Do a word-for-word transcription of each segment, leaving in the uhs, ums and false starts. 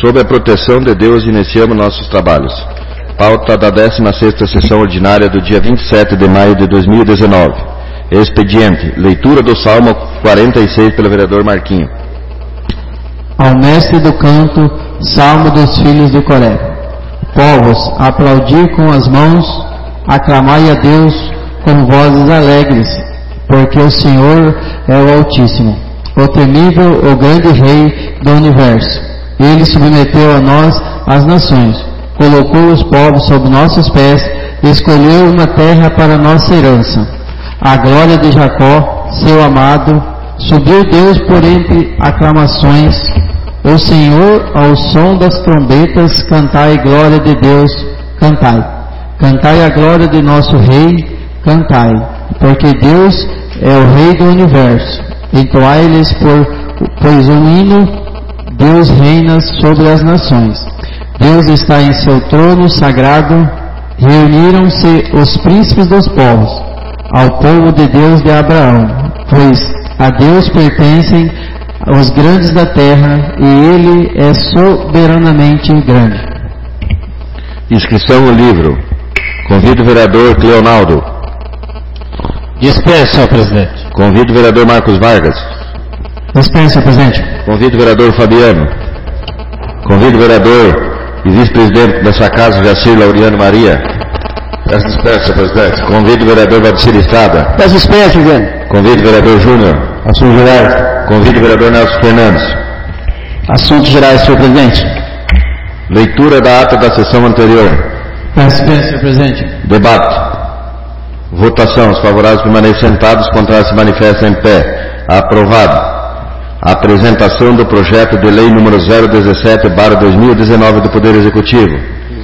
Sob a proteção de Deus, iniciamos nossos trabalhos. Pauta da décima sexta sessão ordinária do dia vinte e sete de maio de dois mil e dezenove. Expediente. Leitura do Salmo quarenta e seis pelo vereador Marquinho. Ao mestre do canto, Salmo dos filhos de Coré. Povos, aplaudir com as mãos, aclamai a Deus com vozes alegres, porque o Senhor é o Altíssimo, o temível, o grande Rei do Universo. Ele submeteu a nós as nações, colocou os povos sob nossos pés, escolheu uma terra para nossa herança. A glória de Jacó, seu amado, subiu Deus por entre aclamações. O Senhor, ao som das trombetas, cantai glória de Deus, cantai. Cantai a glória de nosso Rei, cantai, porque Deus é o Rei do Universo. Entoai-lhes, por, pois um hino, Deus reina sobre as nações. Deus está em seu trono sagrado, reuniram-se os príncipes dos povos, ao povo de Deus de Abraão, pois a Deus pertencem os grandes da terra, e Ele é soberanamente grande. Inscrição no livro. Convido o vereador Cleonaldo. Dispensa, senhor presidente. Convido o vereador Marcos Vargas. Dispensa, senhor presidente. Convido o vereador Fabiano. Convido o vereador e vice-presidente dessa casa, Jacir Laureano Maria. Peço dispensa, senhor presidente. Convido o vereador Vadicir Estrada. Peço dispensa, presidente. Convido o vereador Júnior. Assuntos gerais. Convido o vereador Nelson Fernandes. Assuntos gerais, senhor presidente. Leitura da ata da sessão anterior. Peço dispensa, senhor presidente. Debate. Votação. Os favoráveis permanecem sentados, os contrários se manifestam em pé. Aprovado. Apresentação do projeto de lei número zero dezessete barra dois mil e dezenove do Poder Executivo.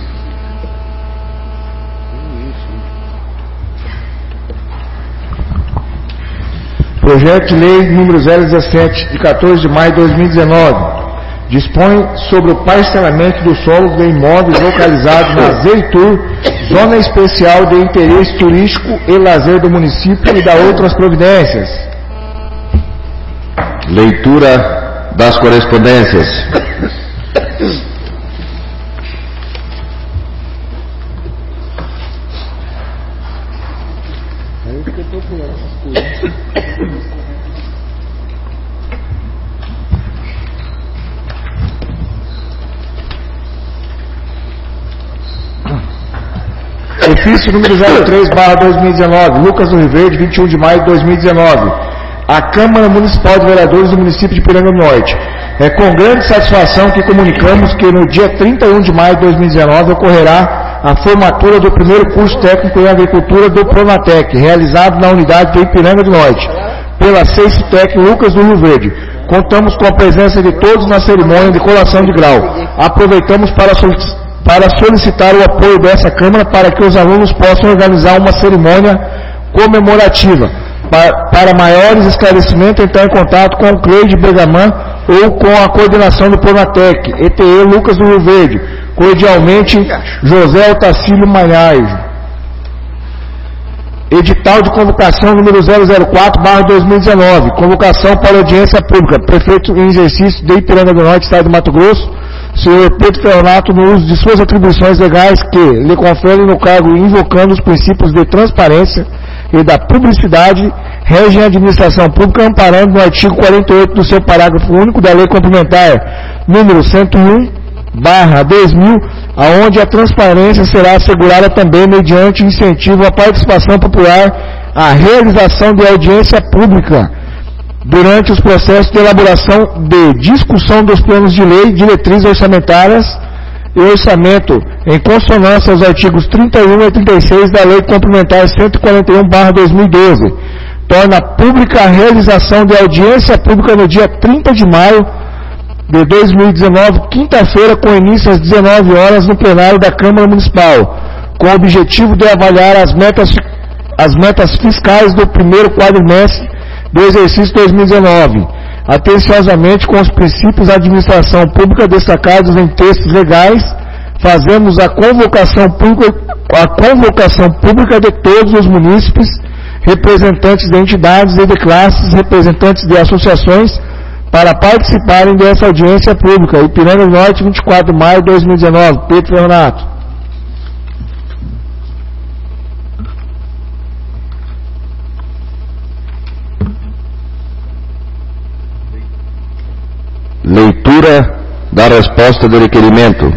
Projeto de lei número zero dezessete, de quatorze de maio de dois mil e dezenove, dispõe sobre o parcelamento dos solos de imóveis localizados na Zeitur, Zona Especial de Interesse Turístico e Lazer do município, e da outras providências. Leitura das correspondências. Ofício número zero três barra dois mil e dezenove, Lucas do Rio Verde, vinte e um de maio de dois mil e dezenove. A Câmara Municipal de Vereadores do município de Piranga do Norte. É com grande satisfação que comunicamos que no dia trinta e um de maio de dois mil e dezenove ocorrerá a formatura do primeiro curso técnico em agricultura do Pronatec, realizado na unidade de Ipiranga do Norte, pela Ceicitec Lucas do Rio Verde. Contamos com a presença de todos na cerimônia de colação de grau. Aproveitamos para solicitar para solicitar o apoio dessa Câmara para que os alunos possam organizar uma cerimônia comemorativa. Para, para maiores esclarecimentos, entrar em contato com o Cleide Bergaman ou com a coordenação do Pronatec, E T E Lucas do Rio Verde. Cordialmente, José Otacílio Manhaes. Edital de convocação número zero zero quatro barra dois mil e dezenove. Convocação para audiência pública. Prefeito em exercício de Ipiranga do Norte, Estado de Mato Grosso, senhor Pedro Ferronato, no uso de suas atribuições legais que lhe conferem no cargo, invocando os princípios de transparência e da publicidade, regem a administração pública, amparando no artigo quarenta e oito do seu parágrafo único da Lei Complementar número cento e um barra dois mil, aonde a transparência será assegurada também mediante incentivo à participação popular, à realização de audiência pública durante os processos de elaboração de discussão dos planos de lei, diretrizes orçamentárias e orçamento, em consonância aos artigos trinta e um e trinta e seis da Lei Complementar cento e quarenta e um barra dois mil e doze. Torna pública a realização de audiência pública no dia trinta de maio de dois mil e dezenove, quinta-feira, com início às dezenove horas, no plenário da Câmara Municipal, com o objetivo de avaliar as metas, as metas fiscais do primeiro quadrimestre do exercício dois mil e dezenove, atenciosamente com os princípios da administração pública destacados em textos legais, fazemos a convocação pública, a convocação pública de todos os munícipes, representantes de entidades e de classes, representantes de associações, para participarem dessa audiência pública. Ipiranga do Norte, vinte e quatro de maio de dois mil e dezenove. Pedro Ferronato. Leitura da resposta do requerimento.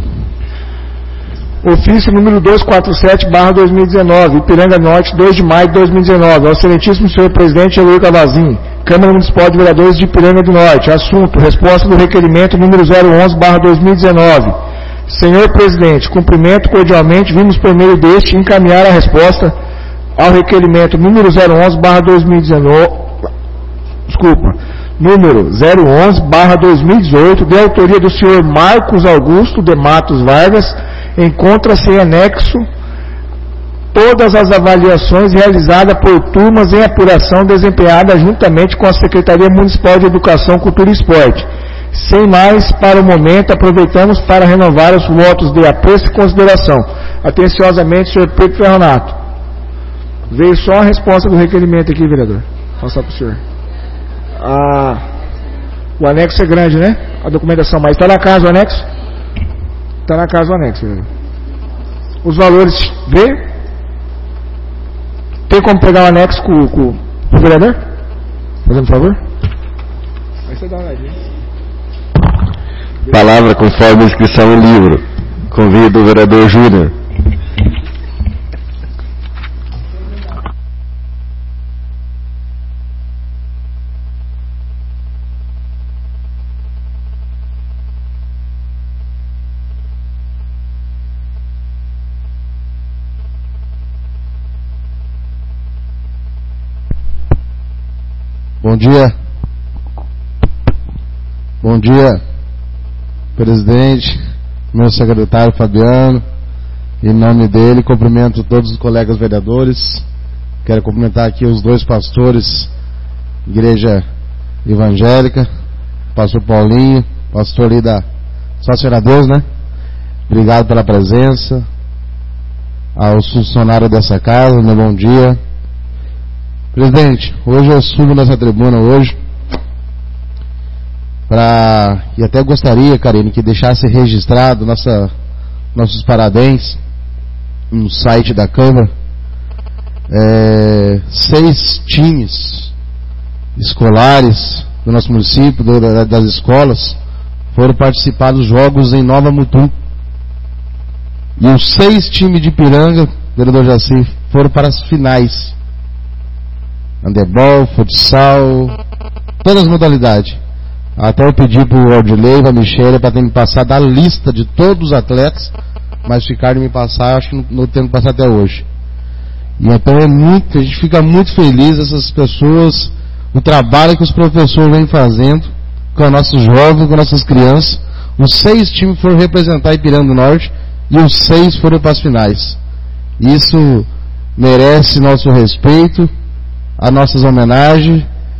Ofício número duzentos e quarenta e sete barra dois mil e dezenove, Ipiranga Norte, dois de maio de dois mil e dezenove. Ao excelentíssimo senhor presidente Eloy Cavazin, Câmara Municipal de Vereadores de Ipiranga do Norte. Assunto: resposta do requerimento número zero onze barra dois mil e dezenove. Senhor presidente, cumprimento cordialmente, vimos por meio deste encaminhar a resposta ao requerimento número zero onze barra dois mil e dezenove, desculpa, número zero onze barra dois mil e dezoito, de autoria do senhor Marcos Augusto de Matos Vargas. Encontra-se em anexo todas as avaliações realizadas por turmas em apuração desempenhada juntamente com a Secretaria Municipal de Educação, Cultura e Esporte. Sem mais, para o momento, aproveitamos para renovar os votos de apreço e consideração. Atenciosamente, senhor Pedro Ferronato. Veio só a resposta do requerimento aqui, vereador. Vou passar para o senhor. Ah, o anexo é grande, né? A documentação, mas está na casa o anexo? Está na casa o anexo, vereador. Os valores, veio? Tem como pegar o anexo com, com, com o vereador? Fazendo um favor? Aí você dá uma olhadinha. Palavra conforme a inscrição em livro. Convido o vereador Júnior. Bom dia. Bom dia, presidente, meu secretário Fabiano. Em nome dele, cumprimento todos os colegas vereadores. Quero cumprimentar aqui os dois pastores, Igreja Evangélica, pastor Paulinho, pastor ali da Só Senhor a Deus, né? Obrigado pela presença. Aos funcionários dessa casa, meu bom dia. Presidente, hoje eu subo nessa tribuna hoje para, e até gostaria, Karine, que deixasse registrado nossa, nossos parabéns no site da Câmara. É, seis times escolares do nosso município, do, das escolas, foram participar dos jogos em Nova Mutum. E os seis times de Ipiranga, vereador Jaci, foram para as finais. Handebol, futsal, todas as modalidades. Até eu pedi para o Ordilei e para a Michele para ter me passado a lista de todos os atletas, mas ficaram de me passar, acho que não, não tenho que passar até hoje. E então é muito, a gente fica muito feliz, essas pessoas, o trabalho que os professores vêm fazendo com os nossos jovens, com as nossas crianças. Os seis times foram representar Ipiranga do Norte e os seis foram para as finais. Isso merece nosso respeito, as nossas homenagens,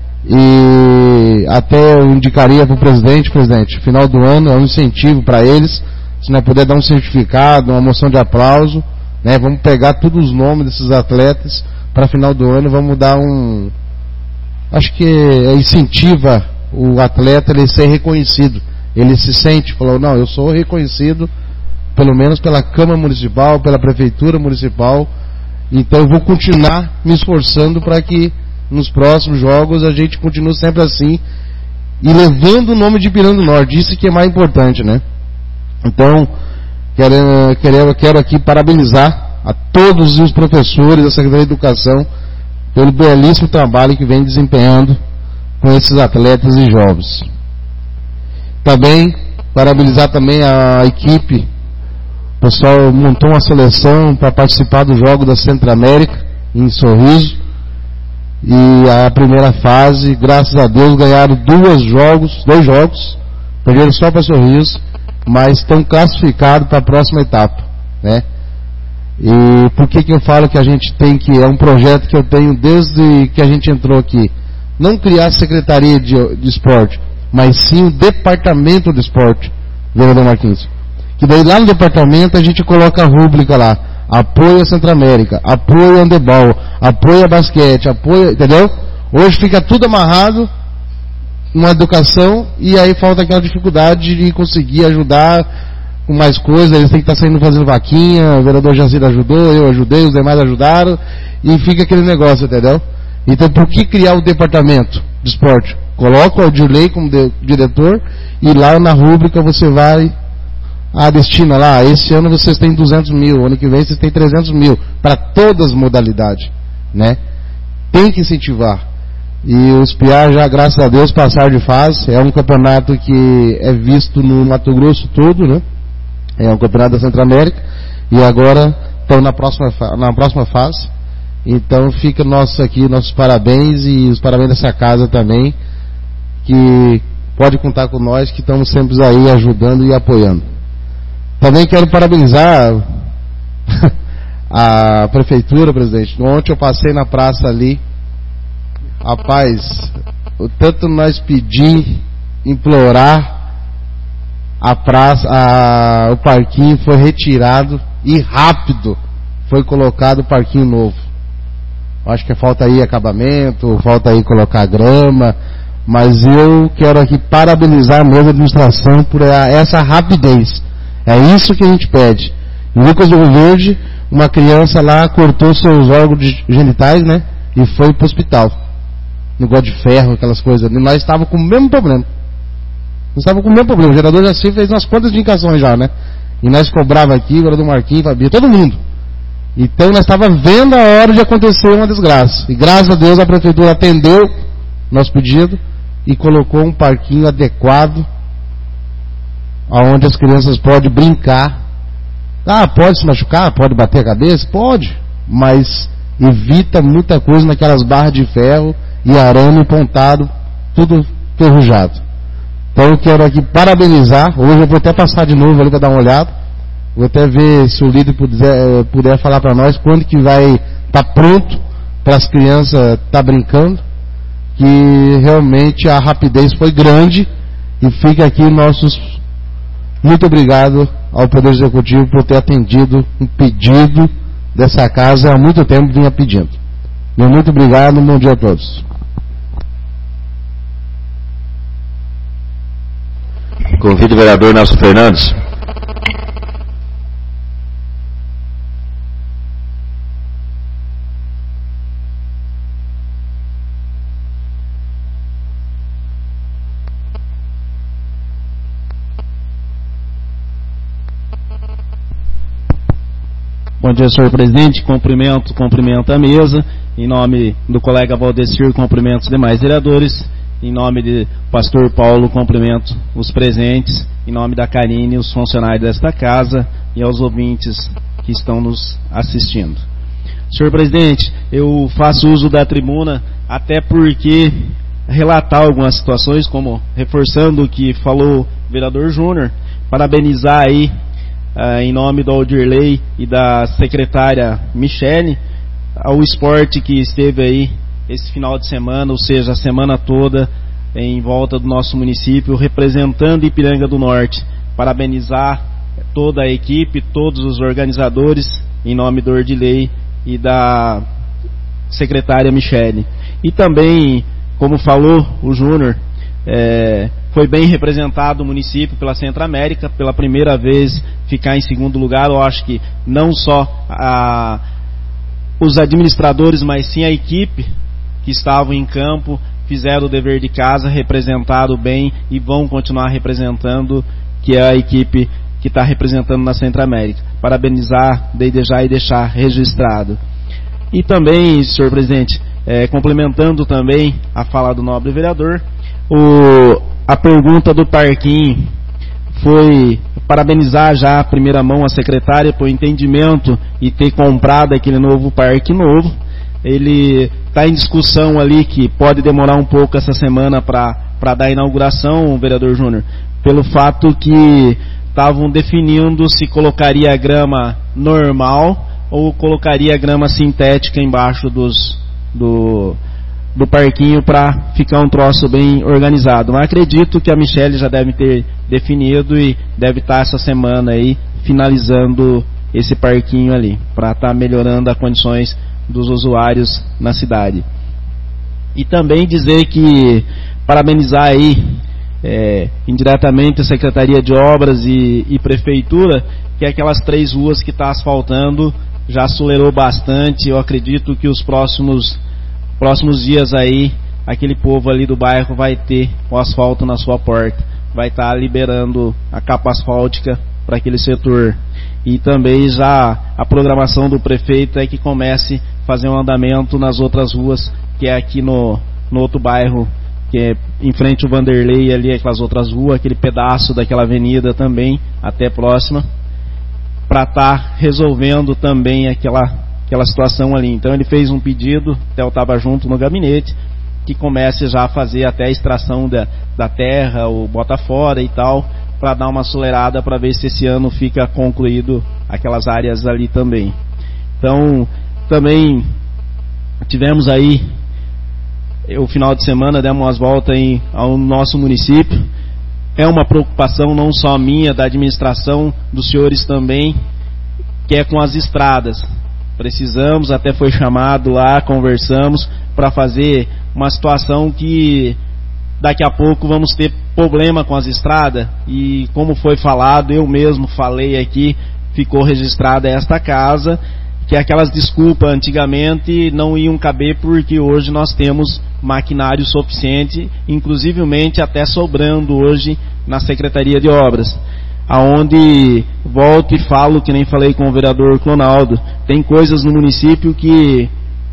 e até eu indicaria para o presidente, presidente, final do ano é um incentivo para eles, se não puder dar um certificado, uma moção de aplauso, né, vamos pegar todos os nomes desses atletas para final do ano, vamos dar um, acho que incentiva o atleta ele ser reconhecido, ele se sente, falou, não, eu sou reconhecido pelo menos pela Câmara Municipal, pela Prefeitura Municipal. Então eu vou continuar me esforçando para que nos próximos jogos a gente continue sempre assim e levando o nome de Ipiranga do Norte. Isso que é mais importante, né? Então quero, quero, quero aqui parabenizar a todos os professores da Secretaria de Educação pelo belíssimo trabalho que vem desempenhando com esses atletas e jovens. Também parabenizar também a equipe. O pessoal montou uma seleção para participar do jogo da Centro-América, em Sorriso. E a primeira fase, graças a Deus, ganharam dois jogos, dois jogos, perderam só para Sorriso, mas estão classificados para a próxima etapa, né? E por que que eu falo que a gente tem que, é um projeto que eu tenho desde que a gente entrou aqui, não criar a Secretaria de, de Esporte, mas sim o Departamento de Esporte, vereador Marquinhos. Que daí lá no departamento a gente coloca a rúbrica lá, apoio a Centro-América, apoio a handebol, apoio a basquete, apoio, entendeu? Hoje fica tudo amarrado uma educação, e aí falta aquela dificuldade de conseguir ajudar com mais coisas. Eles têm que estar saindo fazendo vaquinha, o vereador Jacir ajudou, eu ajudei, os demais ajudaram, e fica aquele negócio, entendeu? Então, por que criar o departamento de esporte? Coloca o Aldirley como de, diretor, e lá na rúbrica você vai, a destina lá, esse ano vocês têm duzentos mil, ano que vem vocês têm trezentos mil, para todas as modalidades, né? Tem que incentivar. E os P I A já, graças a Deus, passaram de fase. É um campeonato que é visto no Mato Grosso todo, né? É um campeonato da Centro-América. E agora estão na próxima, na próxima fase. Então fica nosso aqui, nossos parabéns, e os parabéns dessa casa também, que pode contar com nós, que estamos sempre aí ajudando e apoiando. Também quero parabenizar a prefeitura, presidente. Ontem eu passei na praça ali. Rapaz, o tanto nós pedir, implorar, a praça, a, o parquinho foi retirado e rápido foi colocado o parquinho novo. Acho que falta aí acabamento, falta aí colocar grama, mas eu quero aqui parabenizar a mesma administração por a, essa rapidez. É isso que a gente pede. Em Lucas do Rio Verde, uma criança lá cortou seus órgãos genitais, né? E foi para o hospital. Negócio de ferro, aquelas coisas. E nós estávamos com o mesmo problema. Nós estávamos com o mesmo problema. O gerador já se fez umas quantas indicações já, né? E nós cobrava aqui, o vereador Marquinhos, Fabio, todo mundo. Então nós estávamos vendo a hora de acontecer uma desgraça. E graças a Deus a prefeitura atendeu nosso pedido e colocou um parquinho adequado, onde as crianças podem brincar. Ah, pode se machucar, pode bater a cabeça? Pode. Mas evita muita coisa naquelas barras de ferro e arame pontado, tudo ferrujado. Então eu quero aqui parabenizar. Hoje eu vou até passar de novo ali para dar uma olhada. Vou até ver se o líder puder, puder falar para nós quando que vai estar tá pronto para as crianças estar tá brincando. Que realmente a rapidez foi grande, e fica aqui nossos muito obrigado ao Poder Executivo por ter atendido um pedido dessa casa há muito tempo vinha pedindo. Meu muito obrigado, bom dia a todos. Convido o vereador Nelson Fernandes. Bom dia, senhor presidente. Cumprimento, cumprimento a mesa. Em nome do colega Valdecir, cumprimento os demais vereadores. Em nome do pastor Paulo, cumprimento os presentes. Em nome da Karine, os funcionários desta casa e aos ouvintes que estão nos assistindo. Senhor presidente, eu faço uso da tribuna até porque relatar algumas situações, como reforçando o que falou o vereador Júnior, parabenizar aí Uh, em nome do Aldirley e da secretária Michele, ao esporte que esteve aí esse final de semana, ou seja, a semana toda em volta do nosso município, representando Ipiranga do Norte. Parabenizar toda a equipe, todos os organizadores, em nome do Aldirley e da secretária Michele. E também, como falou o Júnior, é, foi bem representado o município pela Centro-América, pela primeira vez ficar em segundo lugar. Eu acho que não só a, os administradores, mas sim a equipe que estavam em campo fizeram o dever de casa, representaram bem e vão continuar representando, que é a equipe que está representando na Centro-América. Parabenizar desde já e deixar registrado. E também, senhor presidente, é, complementando também a fala do nobre vereador, o, a pergunta do parquinho foi parabenizar já a primeira mão a secretária por entendimento e ter comprado aquele novo parque novo. Ele está em discussão ali que pode demorar um pouco essa semana para dar a inauguração, vereador Júnior, pelo fato que estavam definindo se colocaria a grama normal ou colocaria grama sintética embaixo dos, do, do parquinho para ficar um troço bem organizado. Mas acredito que a Michele já deve ter definido e deve estar essa semana aí finalizando esse parquinho ali, para estar melhorando as condições dos usuários na cidade. E também dizer que parabenizar aí é, indiretamente a Secretaria de Obras e, e Prefeitura, que aquelas três ruas que está asfaltando já acelerou bastante. Eu acredito que os próximos, próximos dias aí, aquele povo ali do bairro vai ter o asfalto na sua porta, vai estar tá liberando a capa asfáltica para aquele setor. E também já a programação do prefeito é que comece a fazer um andamento nas outras ruas, que é aqui no, no outro bairro, que é em frente ao Vanderlei, ali aquelas outras ruas, aquele pedaço daquela avenida também, até próxima, para estar tá resolvendo também aquela, aquela situação ali. Então ele fez um pedido, até eu estava junto no gabinete, que comece já a fazer até a extração da, da terra, o bota fora e tal, para dar uma acelerada para ver se esse ano fica concluído aquelas áreas ali também. Então, também tivemos aí o final de semana, demos umas voltas em, ao nosso município. É uma preocupação não só minha, da administração, dos senhores também, que é com as estradas. Precisamos, até foi chamado lá, conversamos, para fazer uma situação que daqui a pouco vamos ter problema com as estradas. E como foi falado, eu mesmo falei aqui, ficou registrada esta casa, que aquelas desculpas antigamente não iam caber, porque hoje nós temos maquinário suficiente, inclusivemente até sobrando hoje na Secretaria de Obras, aonde volto e falo, que nem falei com o vereador Clonaldo, tem coisas no município que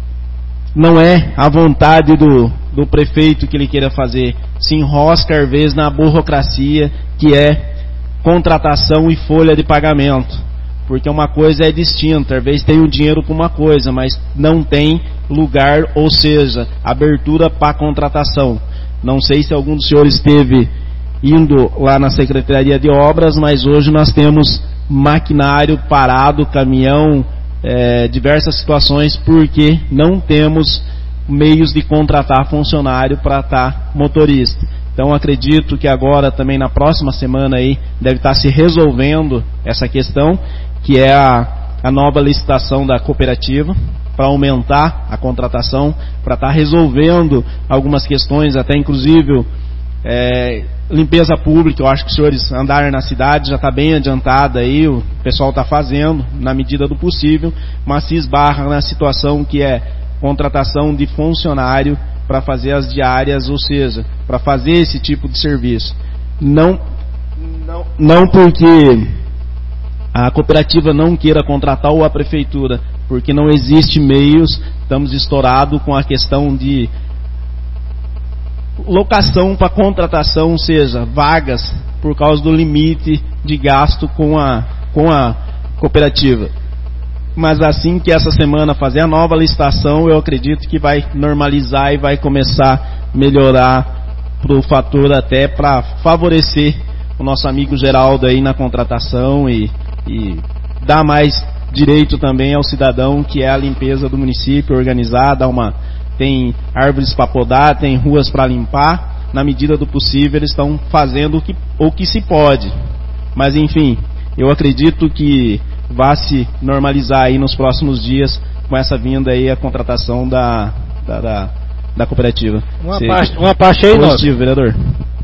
não é a vontade do, do prefeito que ele queira fazer, se enrosca às vezes na burocracia, que é contratação e folha de pagamento, porque uma coisa é distinta, às vezes tem o dinheiro para uma coisa, mas não tem lugar, ou seja, abertura para contratação. Não sei se algum dos senhores esteve indo lá na Secretaria de Obras, mas hoje nós temos maquinário parado, caminhão, é, diversas situações, porque não temos meios de contratar funcionário para estar motorista. Então acredito que agora também na próxima semana aí deve estar se resolvendo essa questão, que é a, a nova licitação da cooperativa, para aumentar a contratação, para estar resolvendo algumas questões, até inclusive é, limpeza pública. Eu acho que os senhores andarem na cidade já está bem adiantada aí, o pessoal está fazendo na medida do possível, mas se esbarra na situação que é contratação de funcionário para fazer as diárias, ou seja, para fazer esse tipo de serviço. Não, não, não porque a cooperativa não queira contratar ou a prefeitura, porque não existe meios, estamos estourados com a questão de locação para contratação, ou seja, vagas, por causa do limite de gasto com a, com a cooperativa. Mas assim que essa semana fazer a nova licitação, eu acredito que vai normalizar e vai começar a melhorar para o fator, até para favorecer o nosso amigo Geraldo aí na contratação e, e dar mais direito também ao cidadão, que é a limpeza do município organizada, uma, tem árvores para podar, tem ruas para limpar, na medida do possível eles estão fazendo o que, o que se pode. Mas enfim, eu acredito que vai se normalizar aí nos próximos dias com essa vinda aí a contratação da, da, da, da cooperativa. Uma parte, uma parte aí, positivo, vereador.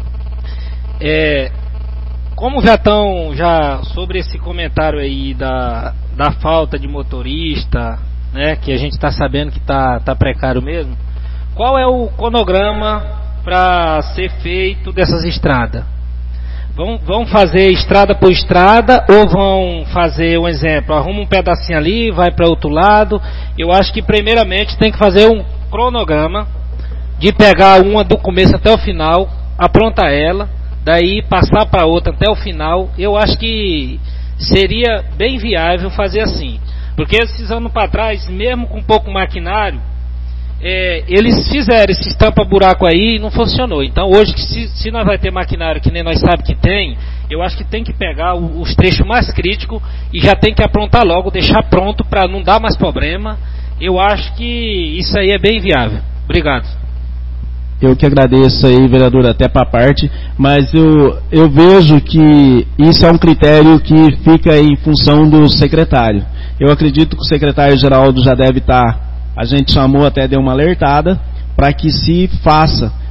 É, como já estão já sobre esse comentário aí da, da falta de motorista, né, que a gente está sabendo que está tá precário mesmo, qual é o cronograma para ser feito dessas estradas? Vão, vão fazer estrada por estrada ou vão fazer um exemplo, arruma um pedacinho ali, vai para outro lado? Eu acho que primeiramente tem que fazer um cronograma de pegar uma do começo até o final, aprontar ela, daí passar para outra até o final. Eu acho que seria bem viável fazer assim, porque esses anos para trás, mesmo com pouco maquinário, É, eles fizeram esse estampa-buraco aí e não funcionou. Então hoje, se, se nós vai ter maquinário que nem nós sabemos que tem, eu acho que tem que pegar o, os trechos mais críticos e já tem que aprontar logo, deixar pronto para não dar mais problema. Eu acho que isso aí é bem viável. Obrigado. Eu que agradeço aí, vereador, até para a parte, mas eu, eu vejo que isso é um critério que fica em função do secretário. Eu acredito que o secretário Geraldo já deve estar, a gente chamou, até deu uma alertada, para que se faça,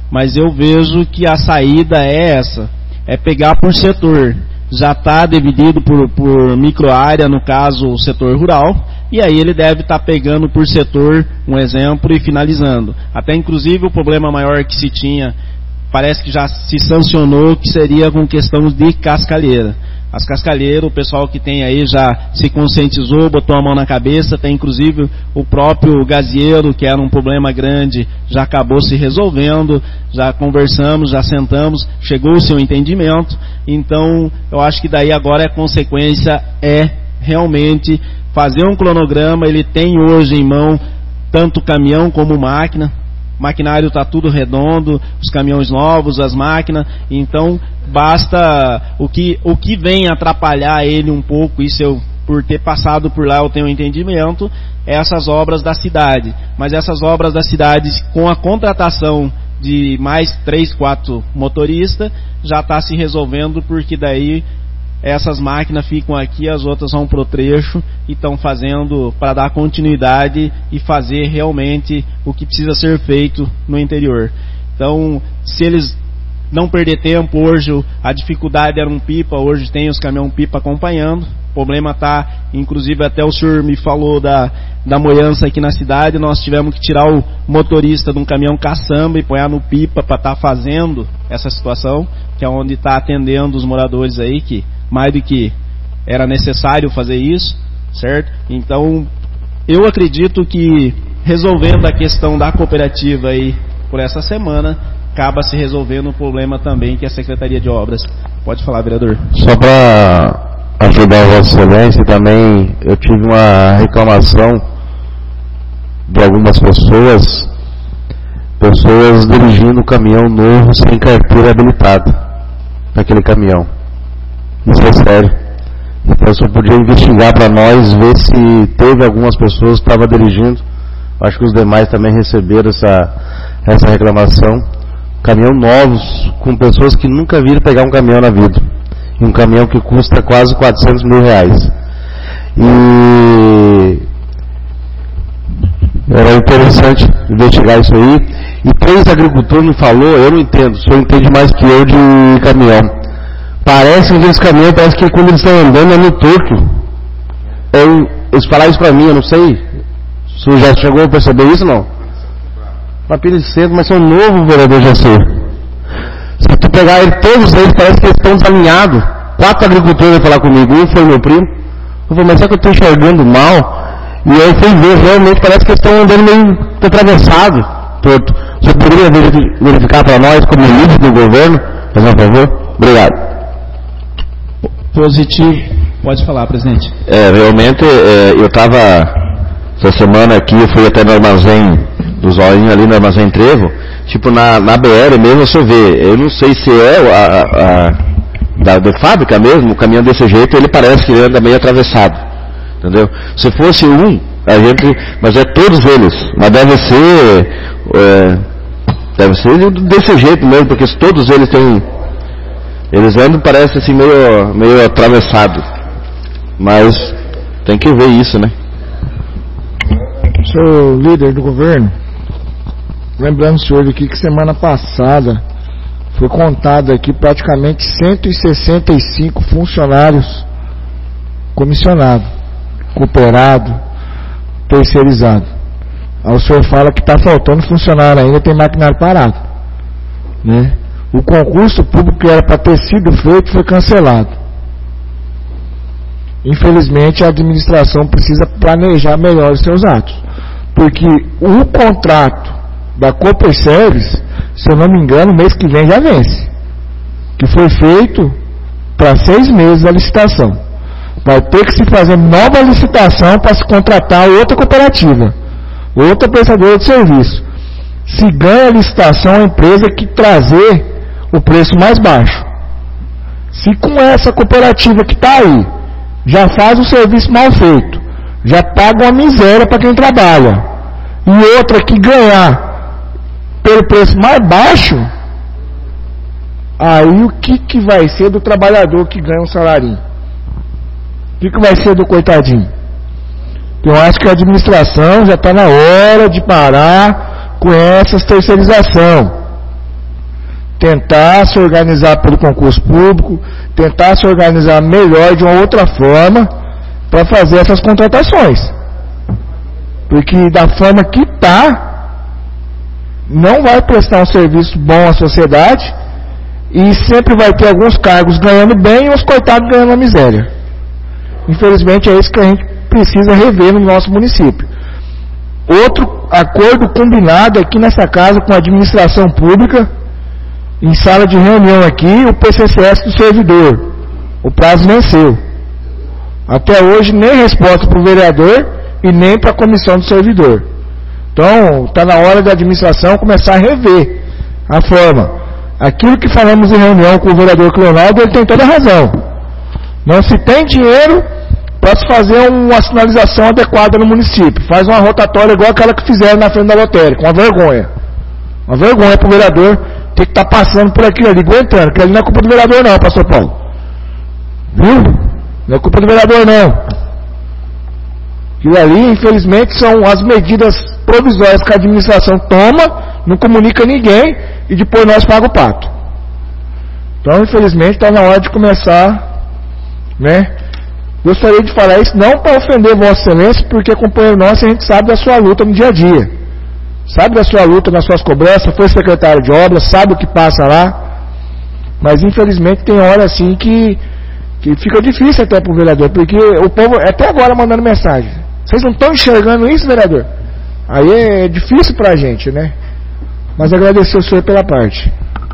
mas eu vejo que a saída é essa, é pegar por setor. Já está dividido por, por microárea, no caso o setor rural, e aí ele deve estar tá pegando por setor, um exemplo, e finalizando. Até inclusive o problema maior que se tinha, parece que já se sancionou, que seria com questão de cascalheira. As cascalheiras, o pessoal que tem aí já se conscientizou, botou a mão na cabeça, tem inclusive o próprio gazieiro, que era um problema grande, já acabou se resolvendo, já conversamos, já sentamos, chegou o seu entendimento. Então, eu acho que daí agora a consequência é realmente fazer um cronograma. Ele tem hoje em mão tanto caminhão como máquina. O maquinário está tudo redondo, os caminhões novos, as máquinas, então basta o que, o que vem atrapalhar ele um pouco, isso eu, por ter passado por lá eu tenho um entendimento, é essas obras da cidade. Mas essas obras da cidade, com a contratação de mais três, quatro motoristas, já está se resolvendo, porque daí essas máquinas ficam aqui, as outras vão pro trecho e estão fazendo para dar continuidade e fazer realmente o que precisa ser feito no interior. Então, se eles não perder tempo, hoje a dificuldade era um pipa, hoje tem os caminhão pipa acompanhando. O problema está, inclusive até o senhor me falou da, da moiança aqui na cidade, nós tivemos que tirar o motorista de um caminhão caçamba e pôr no pipa para estar tá fazendo essa situação, que é onde está atendendo os moradores aí, que mais do que era necessário fazer isso, certo? Então, eu acredito que resolvendo a questão da cooperativa aí por essa semana, acaba se resolvendo o problema também que é a Secretaria de Obras. Pode falar, vereador. Só para ajudar a Vossa Excelência, também eu tive uma reclamação de algumas pessoas, pessoas dirigindo um caminhão novo sem carteira habilitada para aquele caminhão. Isso é sério. Então só podia investigar para nós, ver se teve algumas pessoas que estavam dirigindo. Acho que os demais também receberam essa, essa reclamação. Caminhão novos, com pessoas que nunca viram pegar um caminhão na vida. E um caminhão que custa quase quatrocentos mil reais. E era interessante investigar isso aí. E três agricultores me falou, eu não entendo, o senhor entende mais que eu de caminhão. Parece que aqueles caminhões, parece que quando eles estão andando é no torto. Eu, eles falaram isso pra mim, eu não sei. O senhor já chegou a perceber isso, não? Papiro cedo, mas são novos, vereador Jacê. Se tu pegar ele, todos eles, parece que eles estão desalinhados. Quatro agricultores vão falar comigo, um foi meu primo. Eu falei, mas será que eu estou enxergando mal? E aí eu fui ver, realmente parece que eles estão andando meio atravessado, torto. O senhor poderia verificar para nós, como líder do governo? Fazer um favor? Obrigado. Positivo. Pode falar, presidente. É, realmente, é, eu estava, essa semana aqui, eu fui até no armazém do Zoinho, ali no armazém Trevo, tipo na, na B R mesmo, você vê, eu não sei se é a, a, a da, da fábrica mesmo, o caminhão desse jeito, ele parece que anda meio atravessado, entendeu? Se fosse um, a gente, mas é todos eles, mas deve ser, é, deve ser desse jeito mesmo, porque todos eles têm, eles andam, parece assim, meio, meio atravessado. Mas tem que ver isso, né? Senhor líder do governo, lembrando o senhor aqui que semana passada foi contado aqui praticamente cento e sessenta e cinco funcionários comissionados, cooperados, terceirizados. Aí o senhor fala que está faltando funcionário ainda, tem maquinário parado, né? O concurso público que era para ter sido feito foi cancelado. Infelizmente, a administração precisa planejar melhor os seus atos. Porque o contrato da Coperservice, se eu não me engano, mês que vem já vence. Que foi feito para seis meses a licitação. Vai ter que se fazer nova licitação para se contratar outra cooperativa, outra prestadora de serviço. Se ganha a licitação, a empresa que trazer o preço mais baixo. Se com essa cooperativa que está aí, já faz o serviço mal feito, já paga uma miséria para quem trabalha, e outra que ganhar pelo preço mais baixo, aí o que, que vai ser do trabalhador que ganha um salarinho? O que, que vai ser do coitadinho? Então eu acho que a administração já está na hora de parar com essas terceirização. tentar se organizar pelo concurso público, tentar se organizar melhor de uma outra forma para fazer essas contratações. Porque da forma que está, não vai prestar um serviço bom à sociedade e sempre vai ter alguns cargos ganhando bem e os coitados ganhando a miséria. Infelizmente é isso que a gente precisa rever no nosso município. Outro acordo combinado aqui nessa casa com a administração pública, em sala de reunião aqui, o P C C S do servidor. O prazo venceu. Até hoje nem resposta para o vereador e nem para a comissão do servidor. Então está na hora da administração começar a rever a forma. Aquilo que falamos em reunião com o vereador Cleonaldo, ele tem toda a razão. Não se tem dinheiro para se fazer uma sinalização adequada no município. Faz uma rotatória igual aquela que fizeram na frente da lotérica. Uma vergonha. Uma vergonha para o vereador ter que estar tá passando por aquilo ali, aguentando. Que ali não é culpa do vereador não, pastor Paulo. Viu? Não é culpa do vereador não. Aquilo ali, infelizmente, são as medidas provisórias que a administração toma, não comunica ninguém e depois nós pagamos o pato. Então, infelizmente, está na hora de começar, né? Gostaria de falar isso não para ofender Vossa Excelência, porque companheiro nosso, a gente sabe da sua luta no dia a dia. Sabe da sua luta nas suas cobranças, foi secretário de obras, sabe o que passa lá. Mas infelizmente tem hora assim que, que fica difícil até para o vereador, porque o povo até agora mandando mensagem. Vocês não estão enxergando isso, vereador? Aí é difícil para a gente, né? Mas agradecer o senhor pela parte.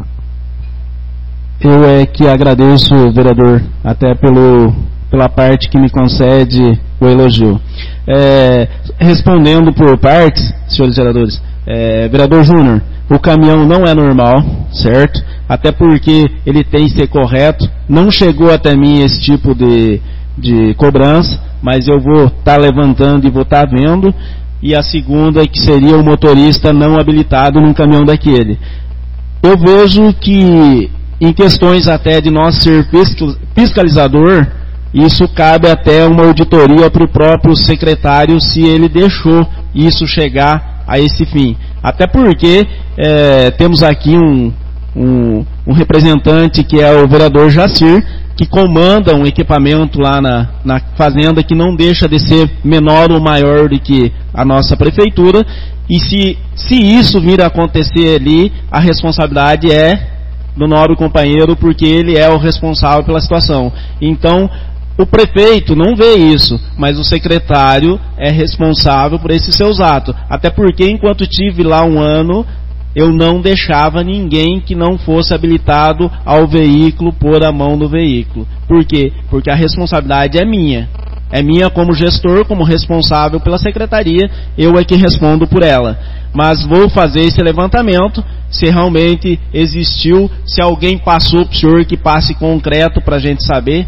Eu é que agradeço, vereador, até pelo... pela parte que me concede o elogio. É, respondendo por partes, senhores vereadores, é, vereador Júnior, o caminhão não é normal, certo? Até porque ele tem que ser correto. Não chegou até mim esse tipo de, de cobrança, mas eu vou estar tá levantando e vou estar tá vendo. E a segunda é que seria o motorista não habilitado num caminhão daquele. Eu vejo que em questões até de nós ser fiscalizador, isso cabe até uma auditoria para o próprio secretário se ele deixou isso chegar a esse fim. Até porque é, temos aqui um, um, um representante que é o vereador Jacir, que comanda um equipamento lá na, na fazenda que não deixa de ser menor ou maior do que a nossa prefeitura. E se, se isso vir a acontecer ali, a responsabilidade é do nobre companheiro, porque ele é o responsável pela situação. Então, o prefeito não vê isso, mas o secretário é responsável por esses seus atos. Até porque, enquanto tive lá um ano, eu não deixava ninguém que não fosse habilitado ao veículo pôr a mão no veículo. Por quê? Porque a responsabilidade é minha. É minha como gestor, como responsável pela secretaria, eu é que respondo por ela. Mas vou fazer esse levantamento, se realmente existiu, se alguém passou para o senhor que passe concreto para a gente saber.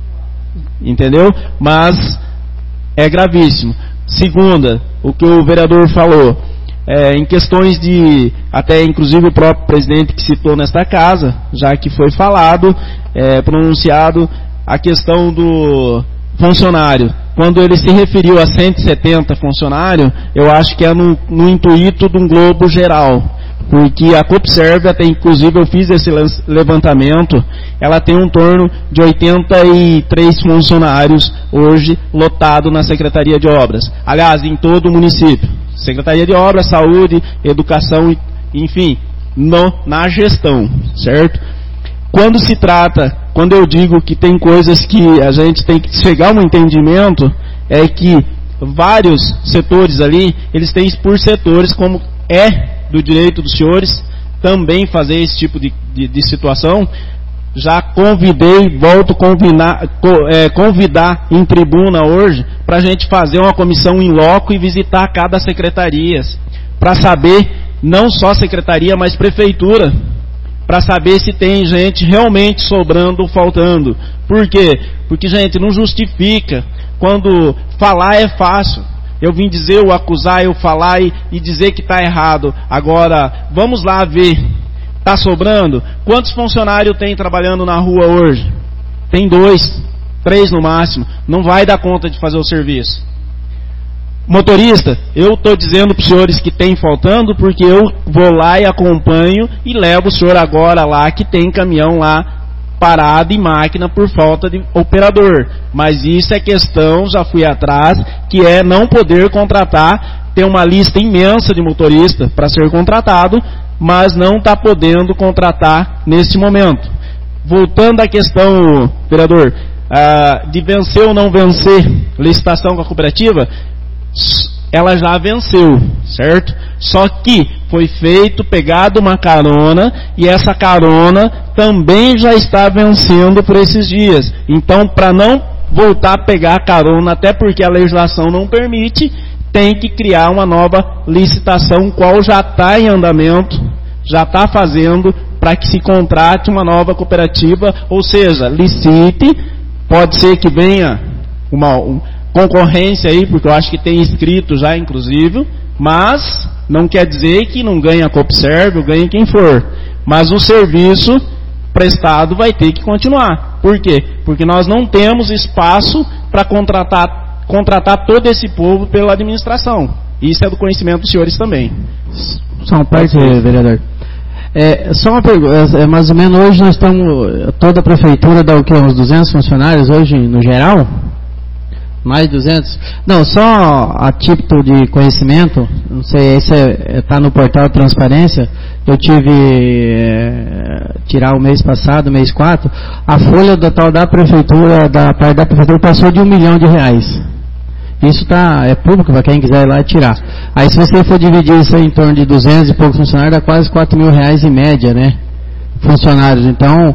Entendeu? Mas é gravíssimo. Segunda, o que o vereador falou, é, em questões de, até inclusive o próprio presidente que citou nesta casa, já que foi falado, é, pronunciado a questão do funcionário. Quando ele se referiu a cento e setenta funcionários, eu acho que é no, no intuito de um globo geral. Porque a Copserve, até inclusive eu fiz esse levantamento, ela tem um torno de oitenta e três funcionários hoje lotado na Secretaria de Obras. Aliás, em todo o município. Secretaria de Obras, Saúde, Educação, enfim, no, na gestão, certo? Quando se trata, quando eu digo que tem coisas que a gente tem que chegar a um entendimento, é que vários setores ali, eles têm por setores, como é do direito dos senhores também fazer esse tipo de, de, de situação. Já convidei, volto a convidar, é, convidar em tribuna hoje para a gente fazer uma comissão em loco e visitar cada secretaria, para saber, não só secretaria, mas prefeitura, para saber se tem gente realmente sobrando ou faltando. Por quê? Porque, gente, não justifica. Quando falar é fácil. Eu vim dizer, eu acusar, eu falar e, e dizer que está errado. Agora, vamos lá ver. Está sobrando? Quantos funcionários tem trabalhando na rua hoje? Tem dois, três no máximo. Não vai dar conta de fazer o serviço. Motorista, eu estou dizendo para os senhores que tem faltando, porque eu vou lá e acompanho e levo o senhor agora lá que tem caminhão lá parado e máquina por falta de operador. Mas isso é questão, já fui atrás, que é não poder contratar, tem uma lista imensa de motorista para ser contratado, mas não está podendo contratar nesse momento. Voltando à questão, vereador, ah, de vencer ou não vencer licitação com a cooperativa, ela já venceu, certo? Só que foi feito, pegado uma carona, e essa carona também já está vencendo por esses dias. Então, para não voltar a pegar a carona, até porque a legislação não permite, tem que criar uma nova licitação, qual já está em andamento, já está fazendo, para que se contrate uma nova cooperativa, ou seja, licite, pode ser que venha uma... Um, concorrência aí, porque eu acho que tem inscrito já, inclusive, mas não quer dizer que não ganha a Coopserv, ou ganha quem for. Mas o serviço prestado vai ter que continuar. Por quê? Porque nós não temos espaço para contratar, contratar todo esse povo pela administração. Isso é do conhecimento dos senhores também. Só uma parte, vereador. É, só uma pergunta, é, mais ou menos hoje nós estamos, toda a prefeitura dá o quê? Uns duzentos funcionários hoje no geral? Mais de duzentos? Não, só a título de conhecimento, não sei, esse está é, no portal Transparência, eu tive é, tirar o mês passado, mês quatro, a folha total da prefeitura, da parte da prefeitura passou de um milhão de reais. Isso tá, é público para quem quiser ir lá tirar. Aí se você for dividir isso aí em torno de duzentos e poucos funcionários, dá quase quatro mil reais em média, né? Funcionários. Então,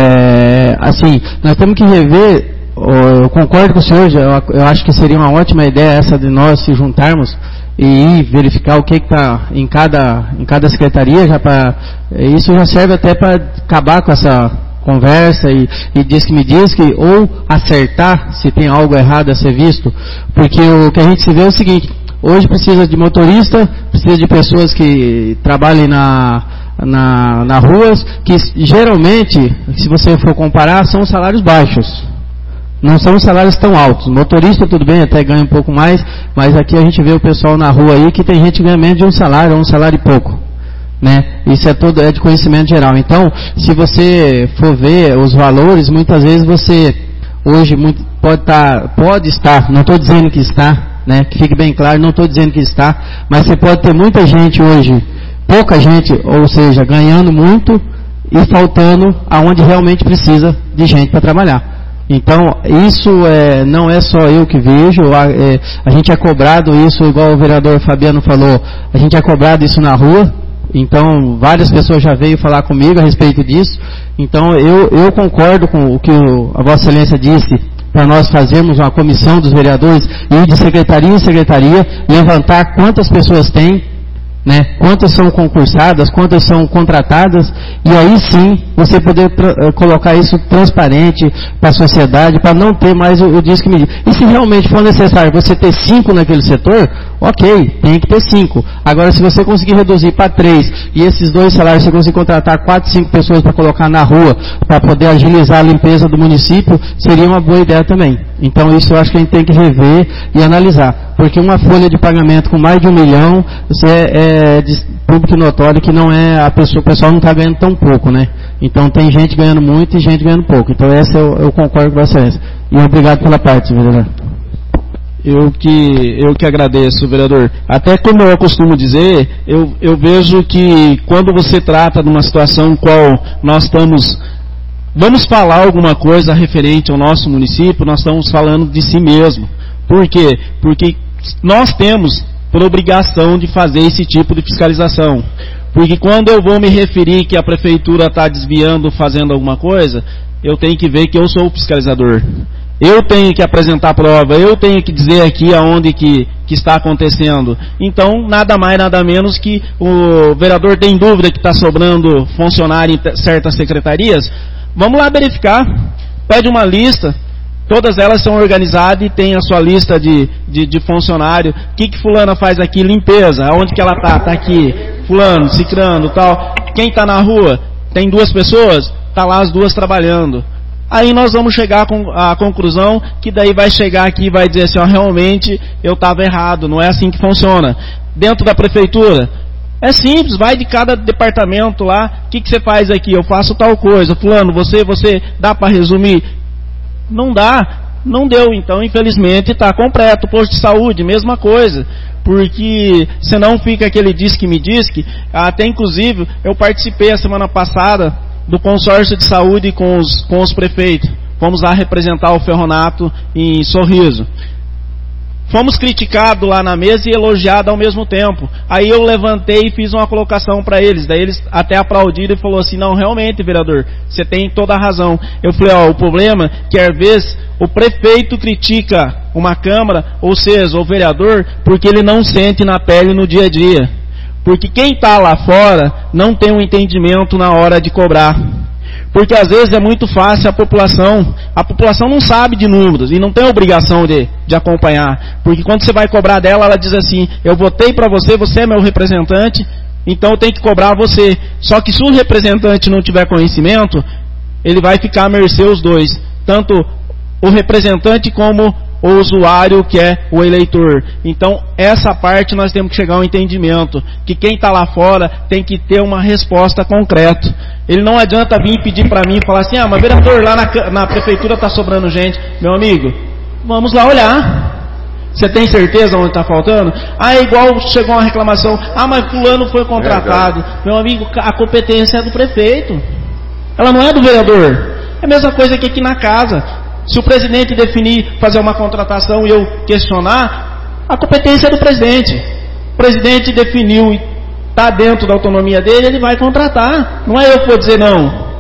é, assim, nós temos que rever. Eu concordo com o senhor, eu acho que seria uma ótima ideia essa de nós se juntarmos e ir verificar o que está em cada, em cada secretaria, já pra, isso já serve até para acabar com essa conversa e, e diz que me diz que, ou acertar se tem algo errado a ser visto, porque o que a gente se vê é o seguinte, hoje precisa de motorista, precisa de pessoas que trabalhem na, na, na ruas, que geralmente, se você for comparar, são salários baixos. Não são salários tão altos. Motorista, tudo bem, até ganha um pouco mais, mas aqui a gente vê o pessoal na rua aí que tem gente que ganha menos de um salário, ou um salário e pouco. Né? Isso é todo é de conhecimento geral. Então, se você for ver os valores, muitas vezes você, hoje, muito, pode, tá, pode estar, não estou dizendo que está, né? Que fique bem claro, não estou dizendo que está, mas você pode ter muita gente hoje, pouca gente, ou seja, ganhando muito e faltando aonde realmente precisa de gente para trabalhar. Então, isso é, não é só eu que vejo, a, é, a gente é cobrado isso, igual o vereador Fabiano falou, a gente é cobrado isso na rua, então várias pessoas já veio falar comigo a respeito disso, então eu, eu concordo com o que o, a Vossa Excelência disse, para nós fazermos uma comissão dos vereadores, ir de secretaria em secretaria, levantar quantas pessoas tem, né? Quantas são concursadas, quantas são contratadas, e aí sim você poder colocar isso transparente para a sociedade, para não ter mais o, o disco medido. E se realmente for necessário você ter cinco naquele setor, ok, tem que ter cinco. Agora, se você conseguir reduzir para três, e esses dois salários você conseguir contratar quatro, cinco pessoas para colocar na rua, para poder agilizar a limpeza do município, seria uma boa ideia também. Então isso eu acho que a gente tem que rever e analisar. Porque uma folha de pagamento com mais de um milhão, isso é, é de público notório que não é, a pessoa, o pessoal não está ganhando tão pouco, né? Então tem gente ganhando muito e gente ganhando pouco. Então essa eu, eu concordo com você. E obrigado pela parte, vereador. Eu que, eu que agradeço, vereador. Até como eu costumo dizer, eu, eu vejo que quando você trata de uma situação qual nós estamos, vamos falar alguma coisa referente ao nosso município, nós estamos falando de si mesmo. Por quê? Porque nós temos por obrigação de fazer esse tipo de fiscalização. Porque quando eu vou me referir que a prefeitura está desviando, fazendo alguma coisa, eu tenho que ver que eu sou o fiscalizador. Eu tenho que apresentar prova, eu tenho que dizer aqui aonde que, que está acontecendo. Então, nada mais, nada menos que o vereador tem dúvida que está sobrando funcionário em certas secretarias. Vamos lá verificar. Pede uma lista. Todas elas são organizadas e tem a sua lista de, de, de funcionário. O que que fulana faz aqui? Limpeza. Aonde que ela está? Está aqui. Fulano, cicrano, tal. Quem está na rua? Tem duas pessoas? Está lá as duas trabalhando. Aí nós vamos chegar à conclusão que daí vai chegar aqui e vai dizer assim, ó, realmente eu estava errado, não é assim que funciona. Dentro da prefeitura, é simples, vai de cada departamento lá, o que, que você faz aqui? Eu faço tal coisa, fulano, você, você, dá para resumir? Não dá, não deu, então infelizmente está completo. Posto de saúde, mesma coisa, porque senão fica aquele diz que me diz que, até inclusive eu participei a semana passada do consórcio de saúde com os, com os prefeitos, fomos lá representar o Ferronato em Sorriso. Fomos criticados lá na mesa e elogiados ao mesmo tempo. Aí eu levantei e fiz uma colocação para eles. Daí eles até aplaudiram e falaram assim, não, realmente, vereador, você tem toda a razão. Eu falei, ó, o problema é que às vezes o prefeito critica uma Câmara, ou seja, o vereador, porque ele não sente na pele no dia a dia. Porque quem está lá fora não tem um entendimento na hora de cobrar. Porque às vezes é muito fácil a população, a população não sabe de números e não tem obrigação de, de acompanhar. Porque quando você vai cobrar dela, ela diz assim, eu votei para você, você é meu representante, então eu tenho que cobrar você. Só que se o representante não tiver conhecimento, ele vai ficar à mercê os dois. Tanto o representante como o usuário, que é o eleitor. Então essa parte nós temos que chegar ao entendimento, que quem está lá fora tem que ter uma resposta concreta. Ele não adianta vir pedir para mim e falar assim, ah, mas vereador, lá na, na prefeitura está sobrando gente. Meu amigo, vamos lá olhar. Você tem certeza onde está faltando? Ah, é igual chegou uma reclamação, ah, mas fulano foi contratado. Meu amigo, a competência é do prefeito, ela não é do vereador. É a mesma coisa que aqui na casa. Se o presidente definir fazer uma contratação e eu questionar, a competência é do presidente. O presidente definiu e está dentro da autonomia dele, ele vai contratar. Não é eu que vou dizer não.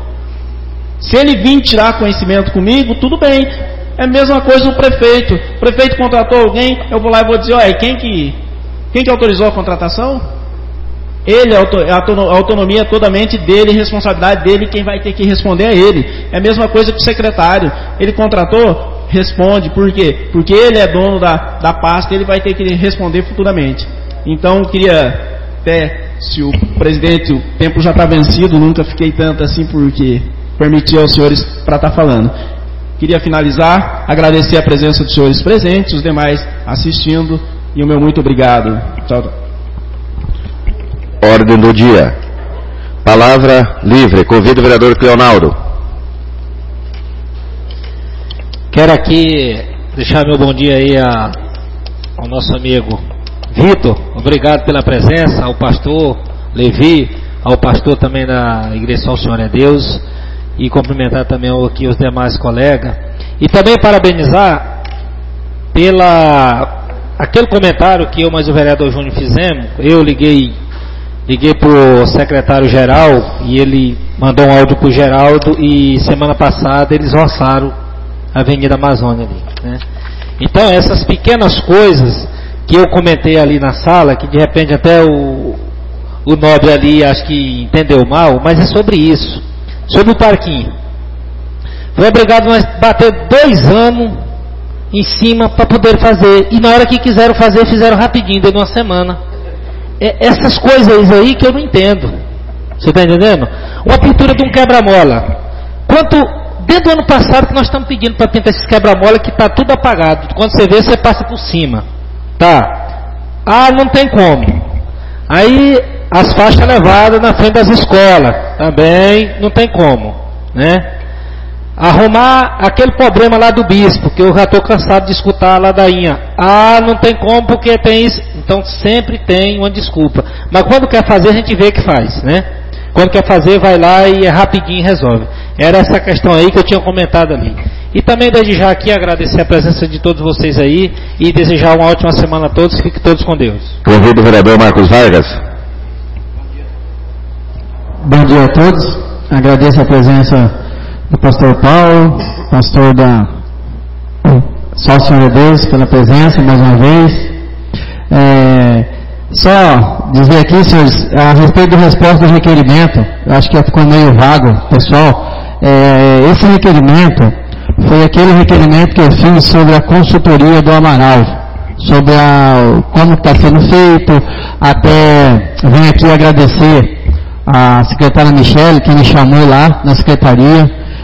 Se ele vir tirar conhecimento comigo, tudo bem. É a mesma coisa o prefeito. O prefeito contratou alguém, eu vou lá e vou dizer, olha, quem que, quem que autorizou a contratação? Ele, a autonomia é totalmente dele, responsabilidade dele, quem vai ter que responder é ele. É a mesma coisa que o secretário. Ele contratou, responde. Por quê? Porque ele é dono da, da pasta, ele vai ter que responder futuramente. Então, eu queria até, se o presidente, o tempo já está vencido, nunca fiquei tanto assim porque permiti aos senhores para estar tá falando. Queria finalizar, agradecer a presença dos senhores presentes, os demais assistindo, e o meu muito obrigado. Tchau. Ordem do dia. Palavra livre. Convido o vereador Cleonaldo. Quero aqui deixar meu bom dia aí a, ao nosso amigo Vitor. Obrigado pela presença, ao pastor Levi, ao pastor também da Igreja Só o Senhor é Deus, e cumprimentar também aqui os demais colegas. E também parabenizar pela aquele comentário que eu mais o vereador Júnior fizemos. Eu liguei Liguei para o secretário-geral e ele mandou um áudio para o Geraldo, e semana passada eles roçaram a Avenida Amazônia ali, né? Então essas pequenas coisas que eu comentei ali na sala, que de repente até o, o Nobre ali acho que entendeu mal, mas é sobre isso, sobre o parquinho. Foi obrigado a nós bater dois anos em cima para poder fazer, e na hora que quiseram fazer, fizeram rapidinho, deu uma semana. Essas coisas aí que eu não entendo. Você está entendendo? Uma pintura de um quebra-mola. Quanto, desde o ano passado que nós estamos pedindo para pintar esses quebra-mola, que está tudo apagado. Quando você vê, você passa por cima. Tá? Ah, não tem como. Aí as faixas levadas na frente das escolas. Também não tem como, né? Arrumar aquele problema lá do bispo, que eu já estou cansado de escutar a ladainha. Ah, não tem como porque tem isso. Então sempre tem uma desculpa. Mas quando quer fazer, a gente vê que faz, né? Quando quer fazer, vai lá e é rapidinho resolve. Era essa questão aí que eu tinha comentado ali. E também desde já aqui agradecer a presença de todos vocês aí e desejar uma ótima semana a todos. Fiquem todos com Deus. Convido o vereador Marcos Vargas. Bom dia a todos. Agradeço a presença do pastor Paulo, pastor da Só o Senhor é Deus, pela presença mais uma vez. É, só dizer aqui, senhores, a respeito da resposta do requerimento, eu acho que ficou meio vago, pessoal. É, esse requerimento foi aquele requerimento que eu fiz sobre a consultoria do Amaral, sobre a, como está sendo feito. Até venho aqui agradecer a secretária Michele, que me chamou lá na secretaria,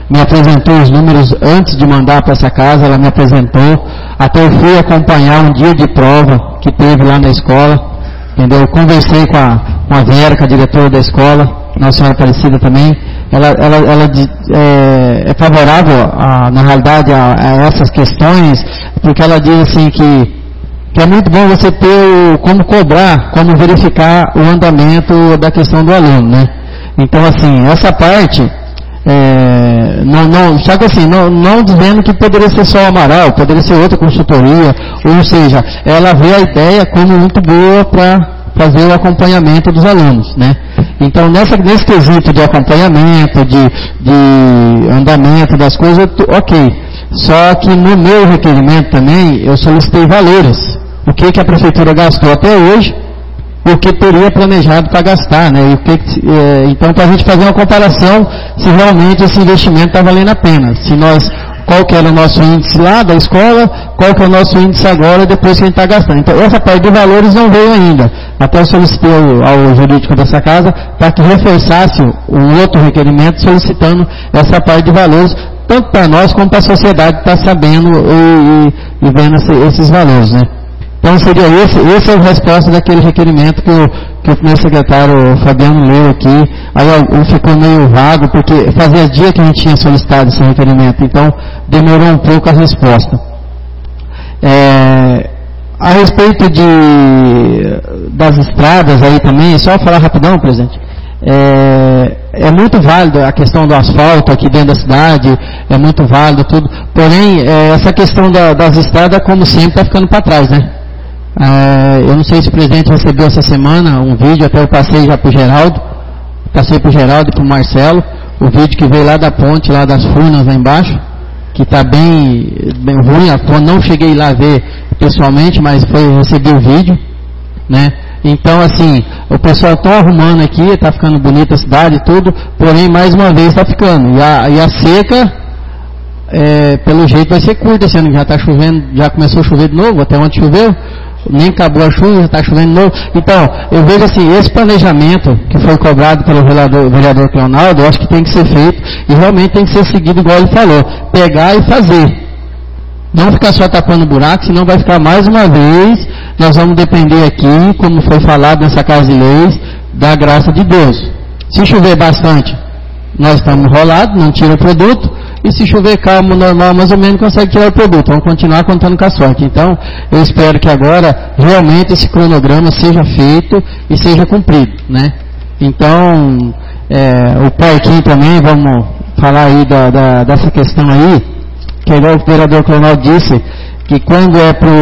me apresentou os números antes de mandar para essa casa, ela me apresentou, até eu fui acompanhar um dia de prova que teve lá na escola, entendeu? Eu conversei com a, com a Vera, com a diretora da escola, Nossa Senhora Aparecida também, ela, ela, ela é, é favorável, a, na realidade, a, a essas questões, porque ela diz assim que que é muito bom você ter o, como cobrar, como verificar o andamento da questão do aluno, né? Então, assim, essa parte, é, não, não, só que assim, não, não dizendo que poderia ser só o Amaral, poderia ser outra consultoria, ou seja, ela vê a ideia como muito boa para fazer o acompanhamento dos alunos, né? Então, nessa, nesse quesito de acompanhamento, de, de andamento das coisas, ok. Só que no meu requerimento também, eu solicitei valores. O que, que a prefeitura gastou até hoje, o que teria planejado para gastar, né? E o que, é, então, para a gente fazer uma comparação, se realmente esse investimento está valendo a pena. Se nós, qual que era o nosso índice lá da escola, qual que é o nosso índice agora, depois que a gente está gastando. Então, essa parte de valores não veio ainda. Até eu solicitei ao, ao jurídico dessa casa para que reforçasse um outro requerimento solicitando essa parte de valores, tanto para nós como para a sociedade estar tá sabendo e, e, e vendo esse, esses valores, né? Então seria esse, essa é a resposta daquele requerimento que o, que o primeiro secretário Fabiano leu aqui, aí ficou meio vago, porque fazia dias que a gente tinha solicitado esse requerimento, então demorou um pouco a resposta. É, a respeito de, das estradas aí também, só falar rapidão, presidente. É, é muito válido a questão do asfalto aqui dentro da cidade, é muito válido tudo, porém, é, essa questão da, das estradas, como sempre, está ficando para trás, né? É, eu não sei se o presidente recebeu essa semana um vídeo, até eu passei já para o Geraldo, passei para o Geraldo e para o Marcelo, o vídeo que veio lá da ponte, lá das Furnas, lá embaixo, que está bem, bem ruim, a ponte, não cheguei lá a ver pessoalmente, mas foi, recebi o vídeo, né? Então, assim, o pessoal está arrumando aqui, está ficando bonita a cidade e tudo, porém, mais uma vez está ficando. E a, e a seca, é, pelo jeito, vai ser curta, sendo que já está chovendo, já começou a chover de novo, até ontem choveu, nem acabou a chuva, já está chovendo de novo. Então, eu vejo assim, esse planejamento que foi cobrado pelo vereador, vereador Cleonaldo, eu acho que tem que ser feito e realmente tem que ser seguido, igual ele falou, pegar e fazer. Não ficar só tapando buraco, senão vai ficar mais uma vez, nós vamos depender aqui, como foi falado nessa Casa de Leis, da graça de Deus. Se chover bastante, nós estamos enrolados, não tira o produto, e se chover calmo, normal, mais ou menos, consegue tirar o produto. Vamos continuar contando com a sorte. Então, eu espero que agora, realmente, esse cronograma seja feito e seja cumprido, né? Então, é, o parquinho também, vamos falar aí da, da, dessa questão aí, que o vereador Cleonaldo disse que quando é para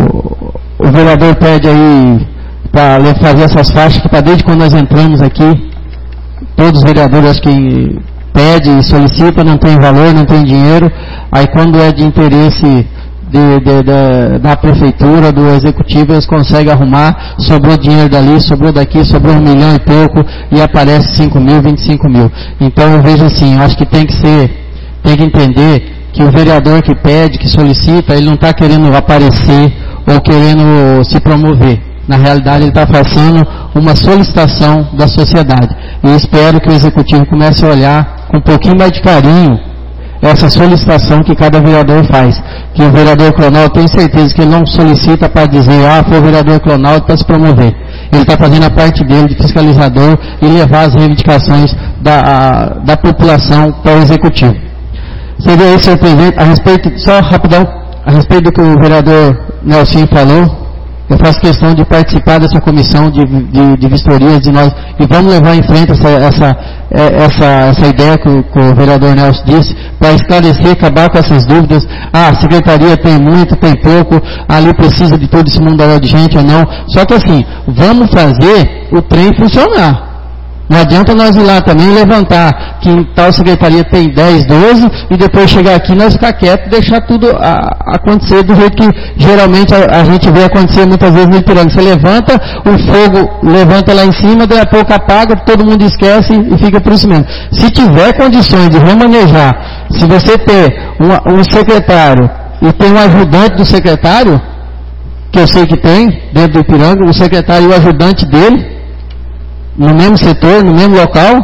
o vereador pede aí para fazer essas faixas, que para desde quando nós entramos aqui, todos os vereadores acho que pedem e solicitam, não tem valor, não tem dinheiro, aí quando é de interesse de, de, de, da prefeitura, do executivo, eles conseguem arrumar, sobrou dinheiro dali, sobrou daqui, sobrou um milhão e pouco, e aparece cinco mil, vinte e cinco mil. Então eu vejo assim, eu acho que tem que ser, tem que entender que o vereador que pede, que solicita, ele não está querendo aparecer ou querendo se promover. Na realidade, ele está fazendo uma solicitação da sociedade. E espero que o Executivo comece a olhar com um pouquinho mais de carinho essa solicitação que cada vereador faz. Que o vereador Cleonaldo, tenho certeza que ele não solicita para dizer, ah, foi o vereador Cleonaldo para se promover. Ele está fazendo a parte dele de fiscalizador e levar as reivindicações da, a, da população para o Executivo. Seria isso, senhor presidente, a respeito, só rapidão, a respeito do que o vereador Nelson falou, eu faço questão de participar dessa comissão de, de, de vistorias de nós, e vamos levar em frente essa, essa, essa, essa ideia que o, que o vereador Nelson disse, para esclarecer, acabar com essas dúvidas. Ah, a secretaria tem muito, tem pouco, ali precisa de todo esse mundaréu de gente ou não. Só que assim, vamos fazer o trem funcionar. Não adianta nós ir lá também levantar que em tal secretaria tem dez, doze e depois chegar aqui nós ficar quietos e deixar tudo a, acontecer do jeito que geralmente a, a gente vê acontecer muitas vezes no Ipiranga. Você levanta, o fogo levanta lá em cima, daí a pouco apaga, todo mundo esquece e fica por isso mesmo. Se tiver condições de remanejar, se você ter uma, um secretário e tem um ajudante do secretário, que eu sei que tem dentro do Ipiranga, o secretário e o ajudante dele, no mesmo setor, no mesmo local,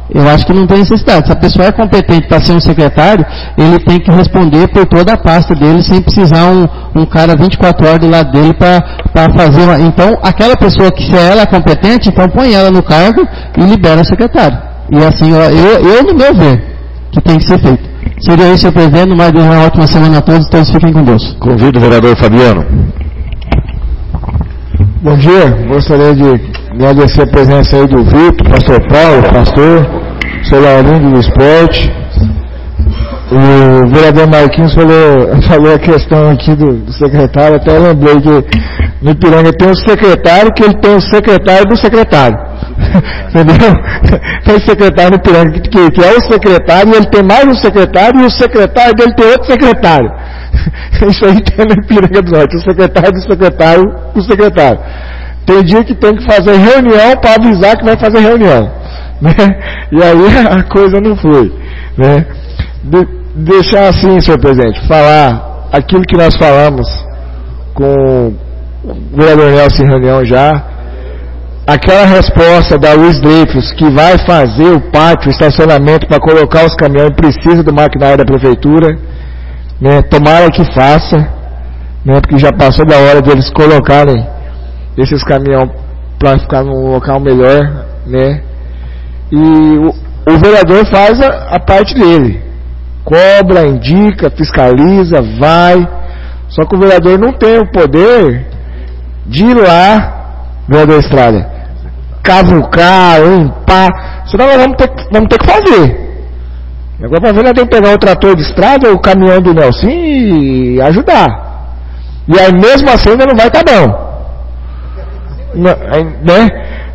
Eu acho que não tem necessidade. Se a pessoa é competente para ser um secretário, ele tem que responder por toda a pasta dele, sem precisar um, um cara vinte e quatro horas do lado dele para fazer uma... Então, aquela pessoa que, se ela é competente, então põe ela no cargo e libera o secretário. E assim, eu, eu no meu ver, que tem que ser feito. Seria isso, senhor presidente. Mais uma ótima semana a todos. Todos fiquem com Deus. Convido o vereador Fabiano. Bom dia. Gostaria de agradecer a presença aí do Vitor, pastor Paulo, pastor, senhor Laurindo do esporte. O vereador Marquinhos falou, falou a questão aqui do, do secretário, até lembrei que no Ipiranga tem um secretário que ele tem o secretário do secretário. Entendeu? Tem secretário no Ipiranga que, que, que é o secretário, e ele tem mais um secretário, e o secretário dele tem outro secretário. Isso aí tem no Ipiranga do Norte, o secretário do secretário do secretário. Tem dia que tem que fazer reunião para avisar que vai fazer reunião, né? E aí a coisa não foi, né? De, deixar assim, senhor presidente, falar aquilo que nós falamos com o vereador Nelson em reunião já, aquela resposta da Luiz Dreyfus, que vai fazer o pátio, o estacionamento para colocar os caminhões, precisa do maquinário da prefeitura, né? Tomara que faça, né? Porque já passou da hora deles colocarem esses caminhões para ficar num local melhor, né? E o, o vereador faz a, a parte dele, cobra, indica, fiscaliza, vai, só que o vereador não tem o poder de ir lá, vereador Estrada, cavucar, limpar, senão nós vamos ter, vamos ter que fazer. Agora para ver, nós temos que pegar o trator de estrada, o caminhão do Nelson e ajudar. E aí mesmo assim ainda não vai estar bom. Não, né?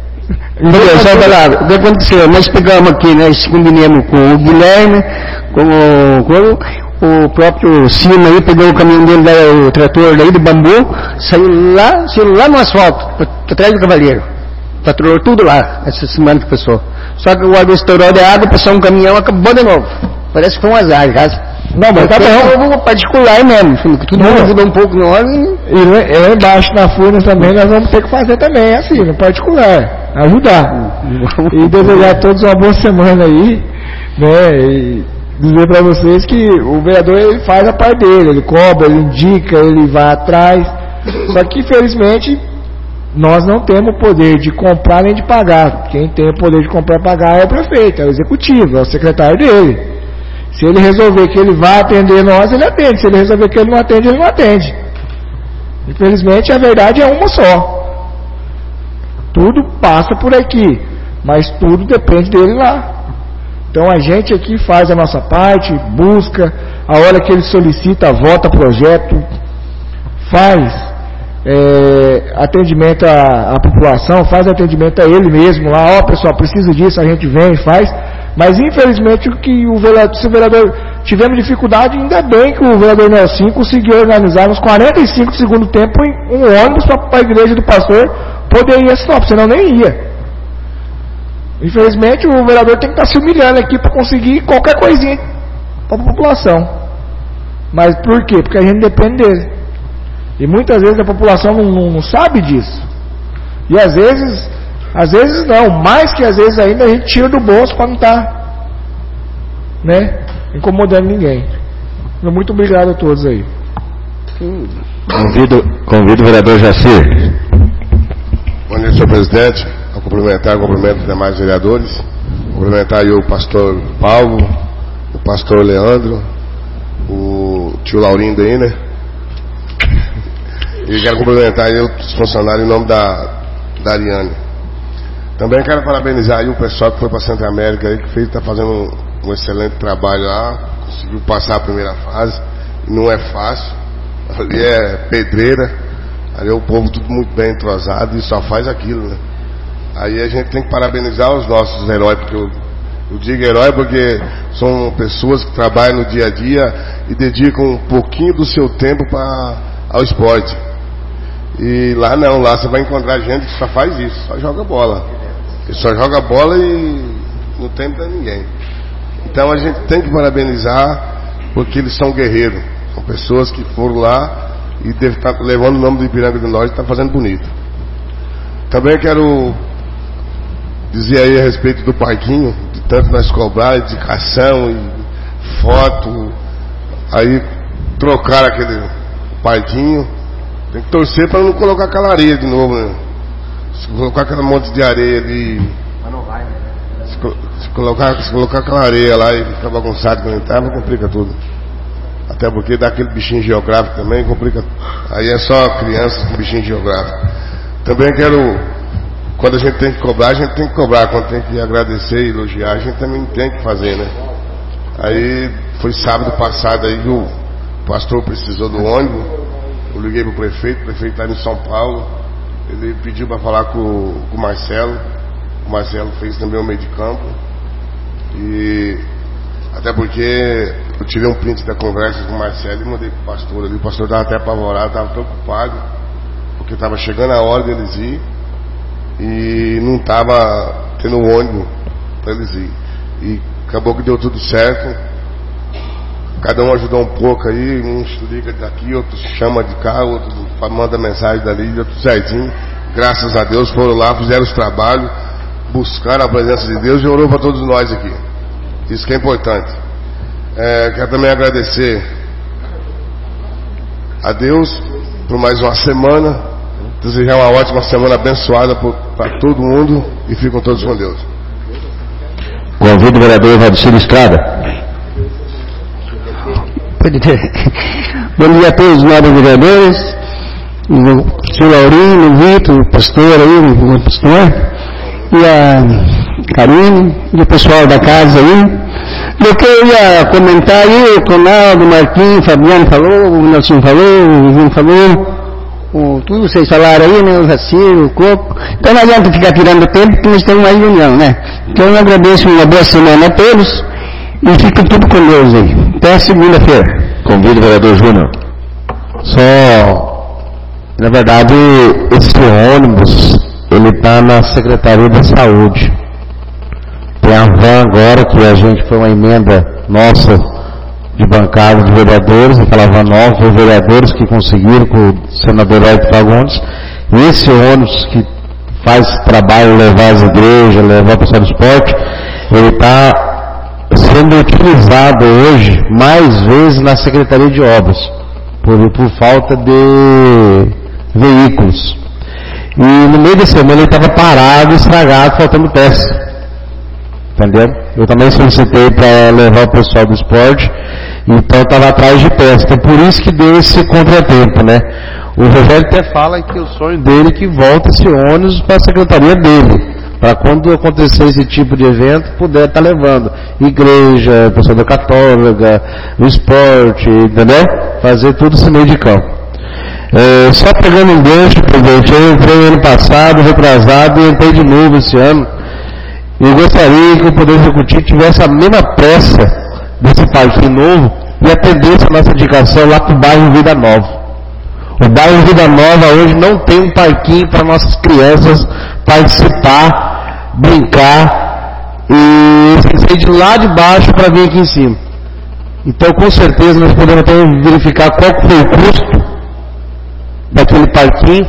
Olha, só falar, o que aconteceu? Nós pegamos aqui, nós combinamos com o Guilherme, com o, com o próprio Cima aí, pegou o caminhão dele, o trator daí do bambu, saiu lá, saiu lá no asfalto, atrás do Cavaleiro. Patrulhou tudo lá, essa semana que passou. Só que o água estourou de água, passou um caminhão, acabou de novo. Parece que foi um azar, já. Não, mas tá bom. É particular mesmo, tudo mundo ajuda um pouco no óleo. E lá embaixo na Furnas também nós vamos ter que fazer também, assim, no particular, ajudar. E desejar a todos uma boa semana aí, né, e dizer para vocês que o vereador ele faz a parte dele, ele cobra, ele indica, ele vai atrás, só que infelizmente nós não temos o poder de comprar nem de pagar. Quem tem o poder de comprar e pagar é o prefeito, é o executivo, é o secretário dele. Se ele resolver que ele vai atender nós, ele atende. Se ele resolver que ele não atende, ele não atende. Infelizmente, a verdade é uma só. Tudo passa por aqui, mas tudo depende dele lá. Então a gente aqui faz a nossa parte, busca, a hora que ele solicita, vota projeto, faz é, atendimento à, à população, faz atendimento a ele mesmo lá, ó oh, pessoal, precisa disso, a gente vem e faz. Mas infelizmente o que o vereador, se o vereador tivemos dificuldade, ainda bem que o vereador Nelson conseguiu organizar nos quarenta e cinco do segundo tempo um ônibus para a igreja do pastor poder ir a Sinop, senão nem ia. Infelizmente o vereador tem que estar se humilhando aqui para conseguir qualquer coisinha para a população. Mas por quê? Porque a gente depende dele. E muitas vezes a população não, não, não sabe disso. E às vezes Às vezes não, mais que às vezes ainda a gente tira do bolso para não estar, né, incomodando ninguém. Muito obrigado a todos aí. Convido, convido o vereador Jacir. Bom dia, senhor presidente. A cumprimentar, cumprimento os demais vereadores. Cumprimentar aí o pastor Paulo, o pastor Leandro, o tio Laurindo aí, né? E quero cumprimentar aí os funcionários em nome da, da Ariane. Também quero parabenizar aí o pessoal que foi para Santa América aí, que fez, está fazendo um, um excelente trabalho lá, conseguiu passar a primeira fase, não é fácil, ali é pedreira, ali é o povo tudo muito bem entrosado e só faz aquilo, né? Aí a gente tem que parabenizar os nossos heróis, porque eu, eu digo herói porque são pessoas que trabalham no dia a dia e dedicam um pouquinho do seu tempo para ao esporte. E lá não, lá você vai encontrar gente que só faz isso, só joga bola. Ele só joga bola e não tem pra ninguém. Então a gente tem que parabenizar, porque eles são guerreiros. São pessoas que foram lá e devem estar levando o nome do Ipiranga do Norte e está fazendo bonito. Também quero dizer aí a respeito do parquinho, tanto nós cobrar, indicação e foto, aí trocaram aquele parquinho. Tem que torcer para não colocar aquela areia de novo, né? Se colocar aquele monte de areia ali. Mas não vai, né? Se, se, colocar, se colocar aquela areia lá e ficar bagunçado quando entrar, complica tudo. Até porque dá aquele bichinho geográfico também, complica. Aí é só crianças com bichinho geográfico. Também quero, quando a gente tem que cobrar, a gente tem que cobrar. Quando tem que agradecer e elogiar, a gente também tem que fazer, né? Aí foi sábado passado aí, o pastor precisou do ônibus. Eu liguei pro prefeito, o prefeito está em São Paulo. Ele pediu para falar com, com o Marcelo. O Marcelo fez também o meio de campo. E até porque eu tirei um print da conversa com o Marcelo e mandei pro pastor ali. O pastor estava até apavorado, estava preocupado, porque estava chegando a hora deles ir e não estava tendo ônibus para eles ir. E acabou que deu tudo certo. Cada um ajudou um pouco aí, uns liga daqui, outros chama de cá, outros manda mensagem dali, outros certinho. Graças a Deus foram lá, fizeram os trabalhos, buscaram a presença de Deus e orou para todos nós aqui. Isso que é importante. É, quero também agradecer a Deus por mais uma semana, desejar uma ótima semana abençoada para todo mundo e fiquem todos com Deus. Convido o vereador Valdecir Estrada. Bom dia a todos os nobres vereadores, o senhor Laurinho, o Vitor, o pastor aí, o pastor, e a Karine, e o pessoal da casa aí. Eu queria comentar aí, o Ronaldo, o Marquinhos, o Fabiano falou, o Nelson falou, o Ivan falou, o, tudo vocês falaram aí, né, o Raciro, o Coco. Então não adianta ficar tirando tempo, porque nós temos mais reunião, né? Então eu agradeço, uma boa semana a todos. E fica tudo com Deus aí. Até segunda-feira. Convido o vereador Júnior. Só, na verdade, esse ônibus, ele está na Secretaria da Saúde. Tem a van agora, que a gente foi uma emenda nossa de bancada de vereadores, aquela van nova, foi vereadores que conseguiram com o senador Hélio Fagundes. E esse ônibus que faz trabalho, levar as igrejas, levar o pessoal do esporte, ele está sendo utilizado hoje mais vezes na Secretaria de Obras, por, por falta de veículos. E no meio da semana ele estava parado, estragado, faltando peça. Entendeu? Eu também solicitei para levar o pessoal do esporte, então estava atrás de peça. Então por isso que deu esse contratempo, né? O Rogério até fala que o sonho dele é que volta esse ônibus para a secretaria dele, para quando acontecer esse tipo de evento, puder estar tá levando igreja, pessoa da católica, o esporte, entendeu? Fazer tudo esse meio de campo. É, só pegando um gancho, presidente, eu entrei ano passado, retrasado, e entrei de novo esse ano. Eu gostaria que o Poder Executivo tivesse a mesma pressa desse parquinho novo e atendesse a nossa indicação lá para o bairro Vida Nova. O bairro Vida Nova hoje não tem um parquinho para nossas crianças participar, brincar e sair de lá de baixo para vir aqui em cima. Então, com certeza, nós podemos até verificar qual foi o custo daquele parquinho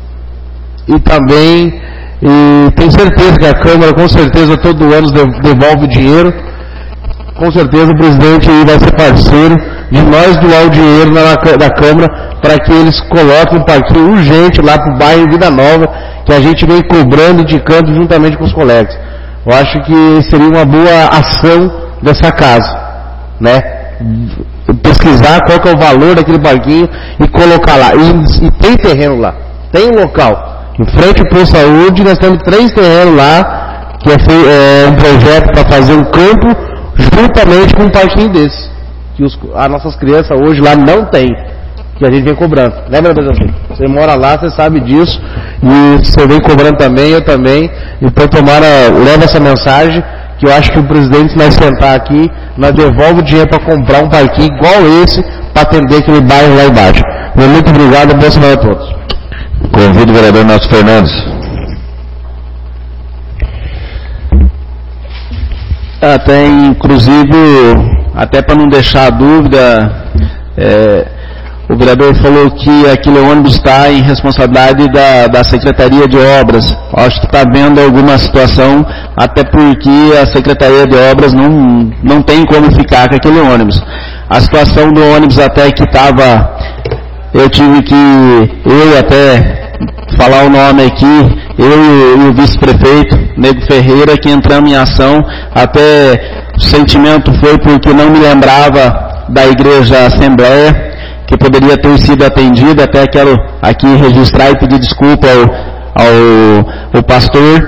e também, e tenho certeza que a Câmara, com certeza, todo ano devolve o dinheiro. Com certeza o presidente vai ser parceiro de nós doar o dinheiro na, da Câmara para que eles coloquem um parquinho urgente lá para o bairro Vida Nova, que a gente vem cobrando, indicando juntamente com os colegas. Eu acho que seria uma boa ação dessa casa, né? Pesquisar qual que é o valor daquele parquinho e colocar lá. E, e tem terreno lá, tem um local. Em frente ao Posto Saúde, nós temos três terrenos lá, que é, é um projeto para fazer um campo juntamente com um parquinho desse. Que os, as nossas crianças hoje lá não tem, que a gente vem cobrando. Lembra, presidente? Você mora lá, você sabe disso, e você vem cobrando também, eu também. Então tomara, leva essa mensagem, que eu acho que o presidente vai sentar aqui, nós devolve o dinheiro para comprar um parquinho igual esse, para atender aquele bairro lá embaixo. Muito obrigado, boa semana a todos. Convido o vereador Nelson Fernandes. Até inclusive, até para não deixar dúvida, é, o vereador falou que aquele ônibus está em responsabilidade da, da Secretaria de Obras. Acho que está vendo alguma situação, até porque a Secretaria de Obras não, não tem como ficar com aquele ônibus. A situação do ônibus até que estava, eu tive que, eu até falar o nome aqui, eu e o vice-prefeito, Nego Ferreira, que entramos em ação, até o sentimento foi porque não me lembrava da Igreja Assembleia, que poderia ter sido atendida. Até quero aqui registrar e pedir desculpa ao, ao, ao pastor,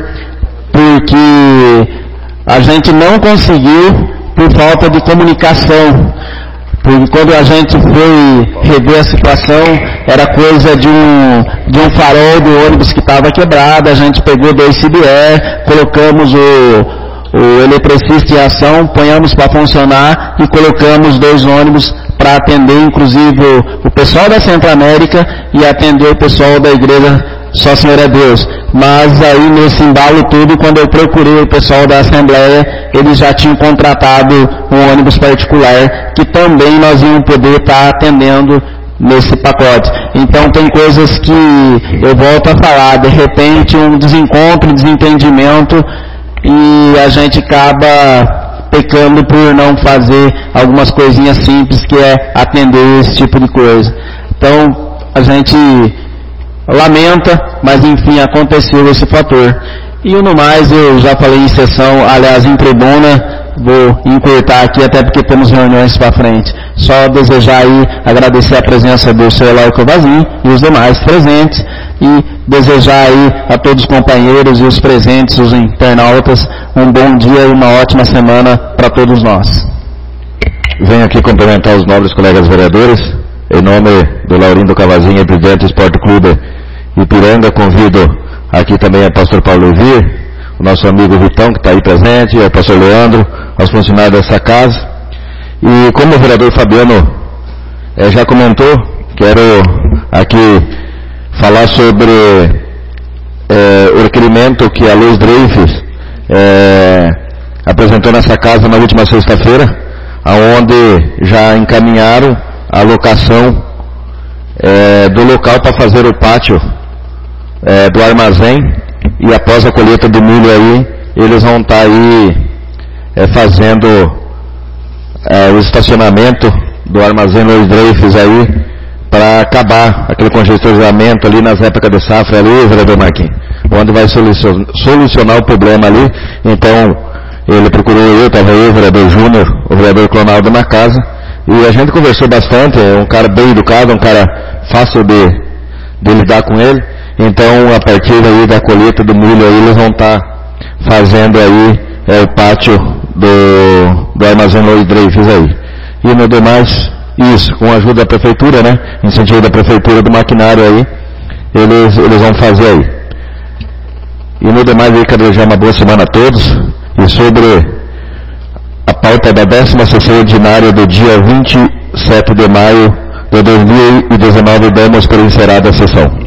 porque a gente não conseguiu por falta de comunicação. Porque quando a gente foi rever a situação, era coisa de um, de um farol do ônibus que estava quebrado. A gente pegou dois C B E, colocamos o, o eletricista em ação, ponhamos para funcionar e colocamos dois ônibus para atender, inclusive, o, o pessoal da Centro-América e atender o pessoal da igreja Só Senhor é Deus. Mas aí, nesse embalo tudo, quando eu procurei o pessoal da Assembleia, eles já tinham contratado um ônibus particular, que também nós íamos poder estar atendendo nesse pacote. Então, tem coisas que eu volto a falar, de repente, um desencontro, um desentendimento, e a gente acaba pecando por não fazer algumas coisinhas simples, que é atender esse tipo de coisa. Então, a gente lamenta, mas enfim, aconteceu esse fator. E no mais, eu já falei em sessão, aliás, em tribuna, vou encurtar aqui, até porque temos reuniões para frente. Só desejar aí, agradecer a presença do senhor Eloy Covazin e os demais presentes, e desejar aí a todos os companheiros e os presentes, os internautas, um bom dia e uma ótima semana para todos nós. Venho aqui cumprimentar os nobres colegas vereadores, em nome do Laurindo Cavazin, presidente do Esporte Clube Ipiranga. Convido aqui também o pastor Paulo Vir, o nosso amigo Vitão, que está aí presente, o pastor Leandro, os funcionários dessa casa. E como o vereador Fabiano eh, já comentou, quero aqui falar sobre eh, o requerimento que a Luz Dreyfus eh, apresentou nessa casa na última sexta-feira, aonde já encaminharam a locação é, do local para fazer o pátio é, do armazém, e após a colheita do milho aí, eles vão estar tá aí é, fazendo é, o estacionamento do armazém Luiz Dreyfus aí, para acabar aquele congestionamento ali nas épocas de safra ali, vereador Marquinhos, onde vai solucionar, solucionar o problema ali. Então, ele procurou eu, estava eu, o vereador Júnior, o vereador Clonaldo na casa, e a gente conversou bastante. É um cara bem educado, um cara fácil de, de lidar com ele. Então, a partir aí da colheita do milho aí, eles vão estar tá fazendo aí é, o pátio do, do armazém Luiz Dreyfus aí. E no demais, isso, com a ajuda da prefeitura, né? Incentivo da prefeitura do maquinário aí, eles, eles vão fazer aí. E no demais, eu quero desejar uma boa semana a todos. E sobre a pauta da décima sessão ordinária do dia vinte e sete de maio de dois mil e dezenove, damos por encerrada a sessão.